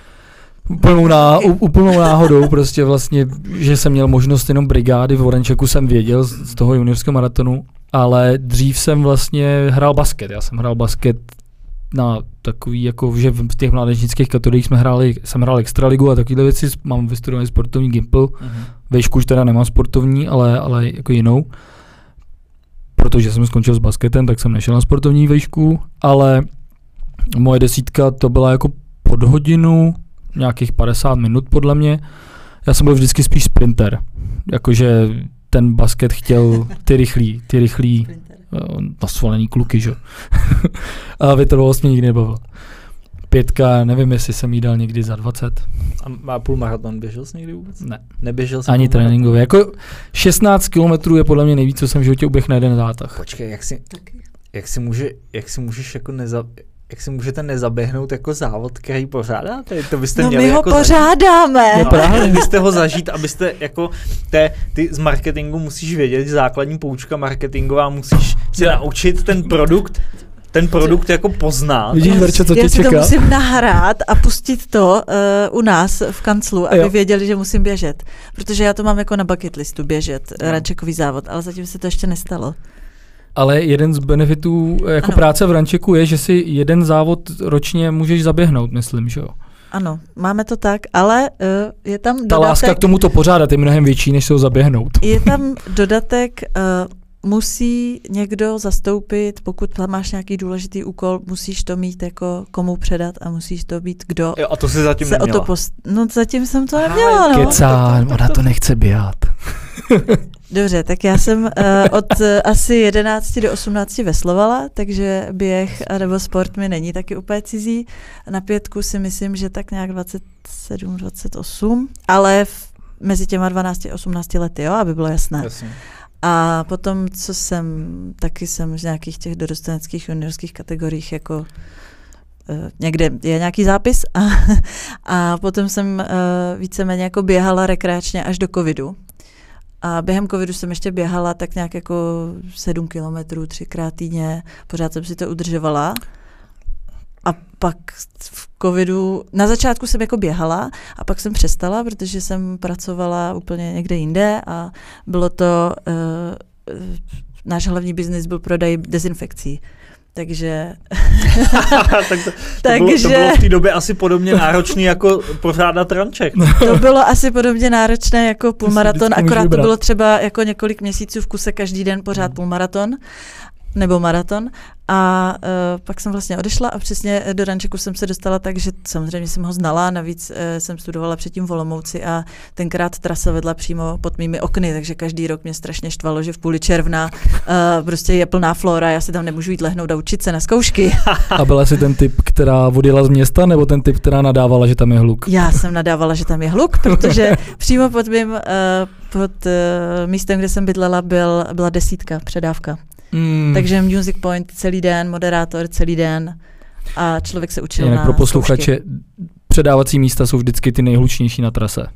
Úplnou náhodou prostě vlastně, že jsem měl možnost jenom brigády v Rančeku jsem věděl z toho juniorského maratonu, ale dřív jsem vlastně hrál basket. Já jsem hrál basket na takový, jako, že v těch mládežnických kategoriích jsem hrál extraligu a takovýhle věci, mám vystudovaný sportovní Gimpl, vejšku už teda nemám sportovní, ale jako jinou. Protože jsem skončil s basketem, tak jsem nešel na sportovní vejšku, ale moje 10 to byla jako pod hodinu, nějakých 50 minut podle mě. Já jsem byl vždycky spíš sprinter, jakože ten basket chtěl ty rychlý nasvolený kluky, že? A vytrvalost mě nikdy nebavila. 5, nevím, jestli jsem jí dal někdy za 20. A půlmaraton běžel jsi někdy vůbec? Ne. Neběžel jsi ani tréninkově. Jako 16 kilometrů je podle mě nejvíc, co jsem v životě uběhl na jeden zátah. Počkej, jak si můžeš jako jak si můžete nezaběhnout jako závod, který pořádáte? To byste měli my ho jako pořádáme. No právě, byste ho zažít, abyste jako ty z marketingu musíš vědět, základní poučka marketingová, musíš si naučit ten produkt jako poznat. Vidíš, Verčo, co tě čeká? Já si to musím nahrát a pustit to u nás v kanclu, aby věděli, že musím běžet. Protože já to mám jako na bucket listu běžet, rančekový závod, ale zatím se to ještě nestalo. Ale jeden z benefitů jako práce v rančeku je, že si jeden závod ročně můžeš zaběhnout, myslím, že jo? Ano, máme to tak, ale je tam dodatek... Ta láska k tomu to pořádat je mnohem větší, než se ho zaběhnout. Je tam dodatek, musí někdo zastoupit, pokud máš nějaký důležitý úkol, musíš to mít jako komu předat a musíš to být kdo. Jo, a to si zatím neměla. No zatím jsem to neměla, no. Kecám, ona to nechce běhat. Dobře, tak já jsem od asi 11 do 18 veslovala, takže běh nebo sport mi není taky úplně cizí. Na 5 si myslím, že tak nějak 27, 28, ale mezi těma 12 a 18 lety, jo, aby bylo jasné. Jasně. A potom, co taky jsem z nějakých těch dorosteneckých juniorských kategoriích jako někde je nějaký zápis a potom jsem víceméně jako běhala rekreačně až do covidu. A během covidu jsem ještě běhala tak nějak jako 7 kilometrů 3krát týdně, pořád jsem si to udržovala. A pak v covidu, na začátku jsem jako běhala a pak jsem přestala, protože jsem pracovala úplně někde jinde a bylo to, náš hlavní biznis byl prodej dezinfekcí. Takže... to bylo v té době asi podobně náročný jako pořádat ranček. To bylo asi podobně náročné jako půlmaraton, akorát to bylo třeba jako několik měsíců v kuse každý den pořád půlmaraton nebo maraton. A pak jsem vlastně odešla a přesně do rančeku jsem se dostala tak, že samozřejmě jsem ho znala, navíc jsem studovala předtím v Olomouci a tenkrát trasa vedla přímo pod mými okny, takže každý rok mě strašně štvalo, že v půli června prostě je plná flora, já si tam nemůžu jít lehnout a učit se na zkoušky. A byla jsi ten typ, která odjela z města, nebo ten typ, která nadávala, že tam je hluk? Já jsem nadávala, že tam je hluk, protože přímo pod mým místem, kde jsem bydlela, byla 10, předávka. Takže Music Point celý den, moderátor celý den a člověk se učil na pro posluchače, předávací místa jsou vždycky ty nejhlučnější na trase.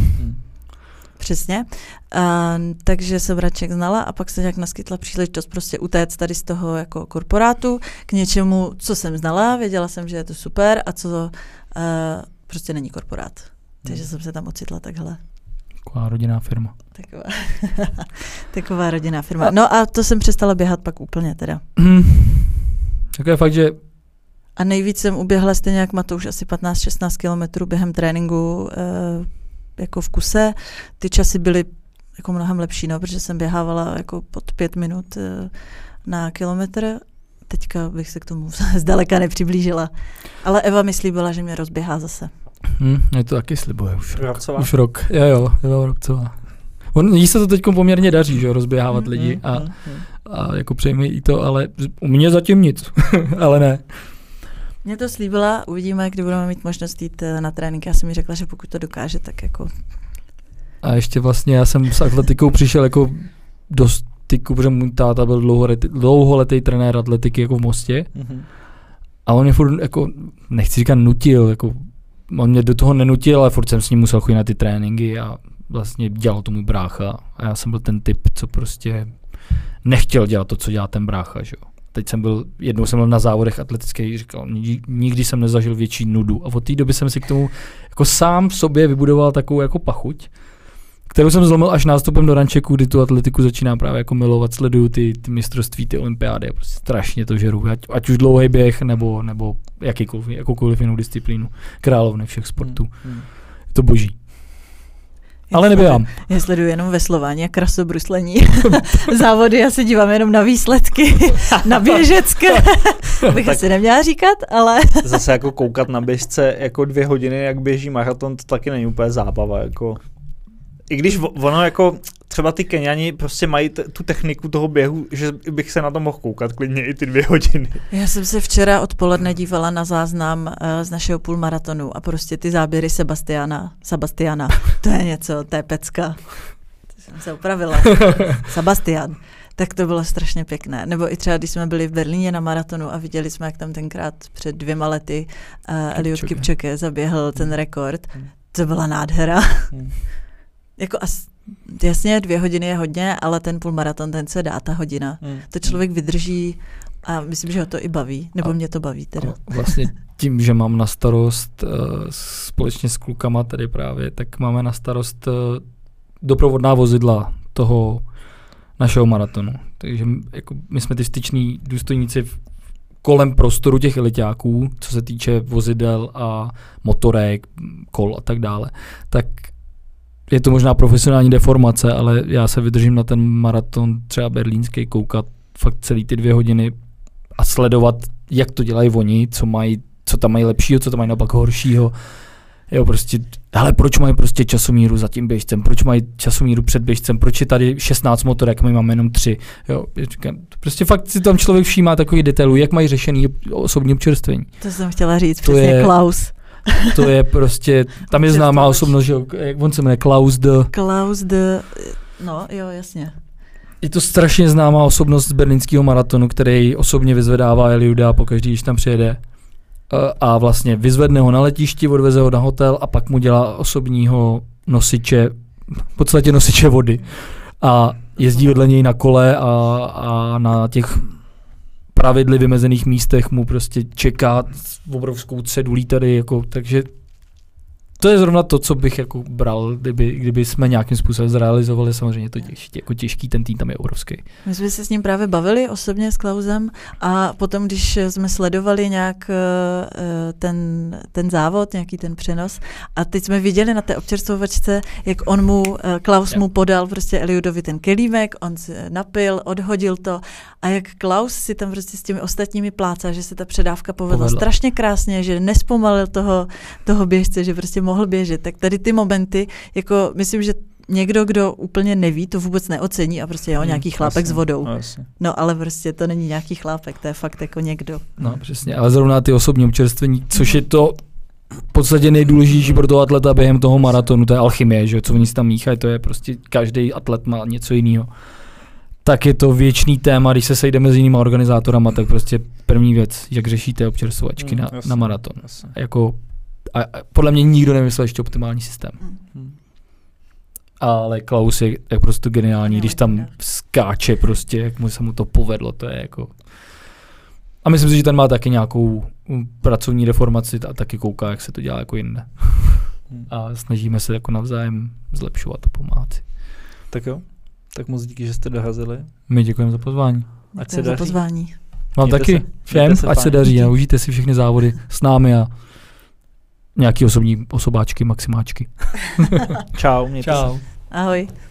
Přesně. Takže jsem ranček znala a pak se nějak naskytla příležitost prostě utéct tady z toho jako korporátu k něčemu, co jsem znala, věděla jsem, že je to super a co prostě není korporát. Takže jsem se tam ocitla takhle. Taková rodinná firma. Taková rodinná firma. No a to jsem přestala běhat pak úplně teda. Tak je fakt, že... A nejvíc jsem uběhla stejně jak Matouš asi 15-16 kilometrů během tréninku jako v kuse. Ty časy byly jako mnohem lepší, no, protože jsem běhávala jako pod 5 minut na kilometr. Teďka bych se k tomu zdaleka nepřiblížila. Ale Eva mi slíbila, že mě rozběhá zase. Je to taky slibuje už rok. Jo, Eva Robcová. Jí se to teď poměrně daří, že rozběhávat lidi a jako přejme jí to, ale u mě zatím nic, ale ne. Mě to slíbila, uvidíme, kdy budeme mít možnost jít na trénink. Já jsem mi řekla, že pokud to dokáže, tak jako... A ještě vlastně já jsem s atletikou přišel jako do styku, protože můj táta byl dlouholetý trenér atletiky jako v Mostě. A on mě furt jako, nechci říkat nutil, jako on mě do toho nenutil, ale furt jsem s ním musel chodit na ty tréninky a vlastně dělal to můj brácha. A já jsem byl ten typ, co prostě nechtěl dělat to, co dělá ten brácha, že jo. Jednou jsem byl na závodech atletických, říkal, nikdy jsem nezažil větší nudu. A od té doby jsem si k tomu jako sám v sobě vybudoval takovou jako pachuť. kterou jsem zlomil až nástupem do rančeku, kdy tu atletiku začínám právě jako milovat, sleduju ty mistrovství, ty olympiády a prostě strašně to žeru, ať už dlouhý běh, nebo jakoukoliv jinou disciplínu, královny všech sportů. Je to boží. Ale neběhám. Já sleduju jenom veslování a krasobruslení. Závody, já se dívám jenom na výsledky, na běžecké. Bych asi neměla říkat, ale... Zase jako koukat na běžce jako 2 hodiny, jak běží maraton, to taky není úplně zábava. Jako. I když ono jako, třeba ty Keňani prostě mají tu techniku toho běhu, že bych se na to mohl koukat klidně i ty 2 hodiny. Já jsem se včera odpoledne dívala na záznam z našeho půlmaratonu a prostě ty záběry Sebastiana, to je něco, to je pecka. To jsem se upravila. Sebastian. Tak to bylo strašně pěkné. Nebo i třeba, když jsme byli v Berlíně na maratonu a viděli jsme, jak tam tenkrát před 2 lety Eliud Kipchoge zaběhl ten rekord. To byla nádhera. Jako jasně 2 hodiny je hodně, ale ten půlmaraton, ten se dá, ta hodina. To člověk vydrží a myslím, že ho to i baví, nebo mě to baví teda. Vlastně tím, že mám na starost společně s klukama tady právě, tak máme na starost doprovodná vozidla toho našeho maratonu. Takže jako my jsme ty styční důstojníci kolem prostoru těch eliťáků, co se týče vozidel a motorek, kol a tak dále. Tak je to možná profesionální deformace, ale já se vydržím na ten maraton třeba berlínský koukat fakt celý ty 2 hodiny a sledovat, jak to dělají oni, co tam mají lepšího, co tam mají naopak horšího. Jo, prostě, hele, proč mají prostě časomíru za tím běžcem, proč mají časomíru před běžcem, proč je tady 16 motorek, my máme jenom 3. Jo, prostě fakt si tam člověk všímá takových detailů, jak mají řešený osobní občerstvení. To jsem chtěla říct, přesně Klaus. To je prostě, tam je známá osobnost, že jak on se jmenuje, Klaus de, no jo, jasně. Je to strašně známá osobnost z berlínského maratonu, který osobně vyzvedává Eliuda pokaždý, když tam přijede. A vlastně vyzvedne ho na letišti, odveze ho na hotel a pak mu dělá osobního nosiče, v podstatě nosiče vody. A jezdí vedle něj na kole a na těch pravidly vymezených místech mu prostě čeká obrovskou cedulí tady, jako, takže to je zrovna to, co bych jako bral, kdyby jsme nějakým způsobem zrealizovali, samozřejmě to jako těžký, ten tým tam je obrovský. My jsme se s ním právě bavili osobně s Klausem a potom, když jsme sledovali nějak ten závod, nějaký ten přenos a teď jsme viděli na té občerstvovačce, jak Klaus mu podal prostě Eliudovi ten kelímek, on se napil, odhodil to a jak Klaus si tam prostě s těmi ostatními plácá, že se ta předávka povedla strašně krásně, že nespomalil toho běžce, že prostě mohl běžet. Tak tady ty momenty, jako myslím, že někdo, kdo úplně neví, to vůbec neocení a prostě je nějaký chlápek s vodou. No ale prostě to není nějaký chlápek, to je fakt jako někdo. No přesně, ale zrovna ty osobní občerstvení, což je to v podstatě nejdůležitější pro toho atleta během toho maratonu, to je alchymie, že co oni si tam míchají, to je prostě každý atlet má něco jiného. Tak je to věčný téma, když se sejdeme s jinýma organizátorama, tak prostě první věc, jak řešíte občerstvovačky na maraton. Jako a podle mě nikdo nevymyslel ještě optimální systém. Ale Klaus je prostě geniální, když tam skáče prostě, jak mu se mu to povedlo, to je jako... A myslím si, že ten má taky nějakou pracovní deformaci a taky kouká, jak se to dělá jako jinde. A snažíme se jako navzájem zlepšovat a pomáhat si. Tak jo, tak moc díky, že jste dorazili. My děkujeme za pozvání. Ať se daří. Za pozvání. Vám taky, všem, ať se daří a užijte si všechny závody s námi a nějaký osobáčky, maximáčky. Čau, mějte se. Ahoj.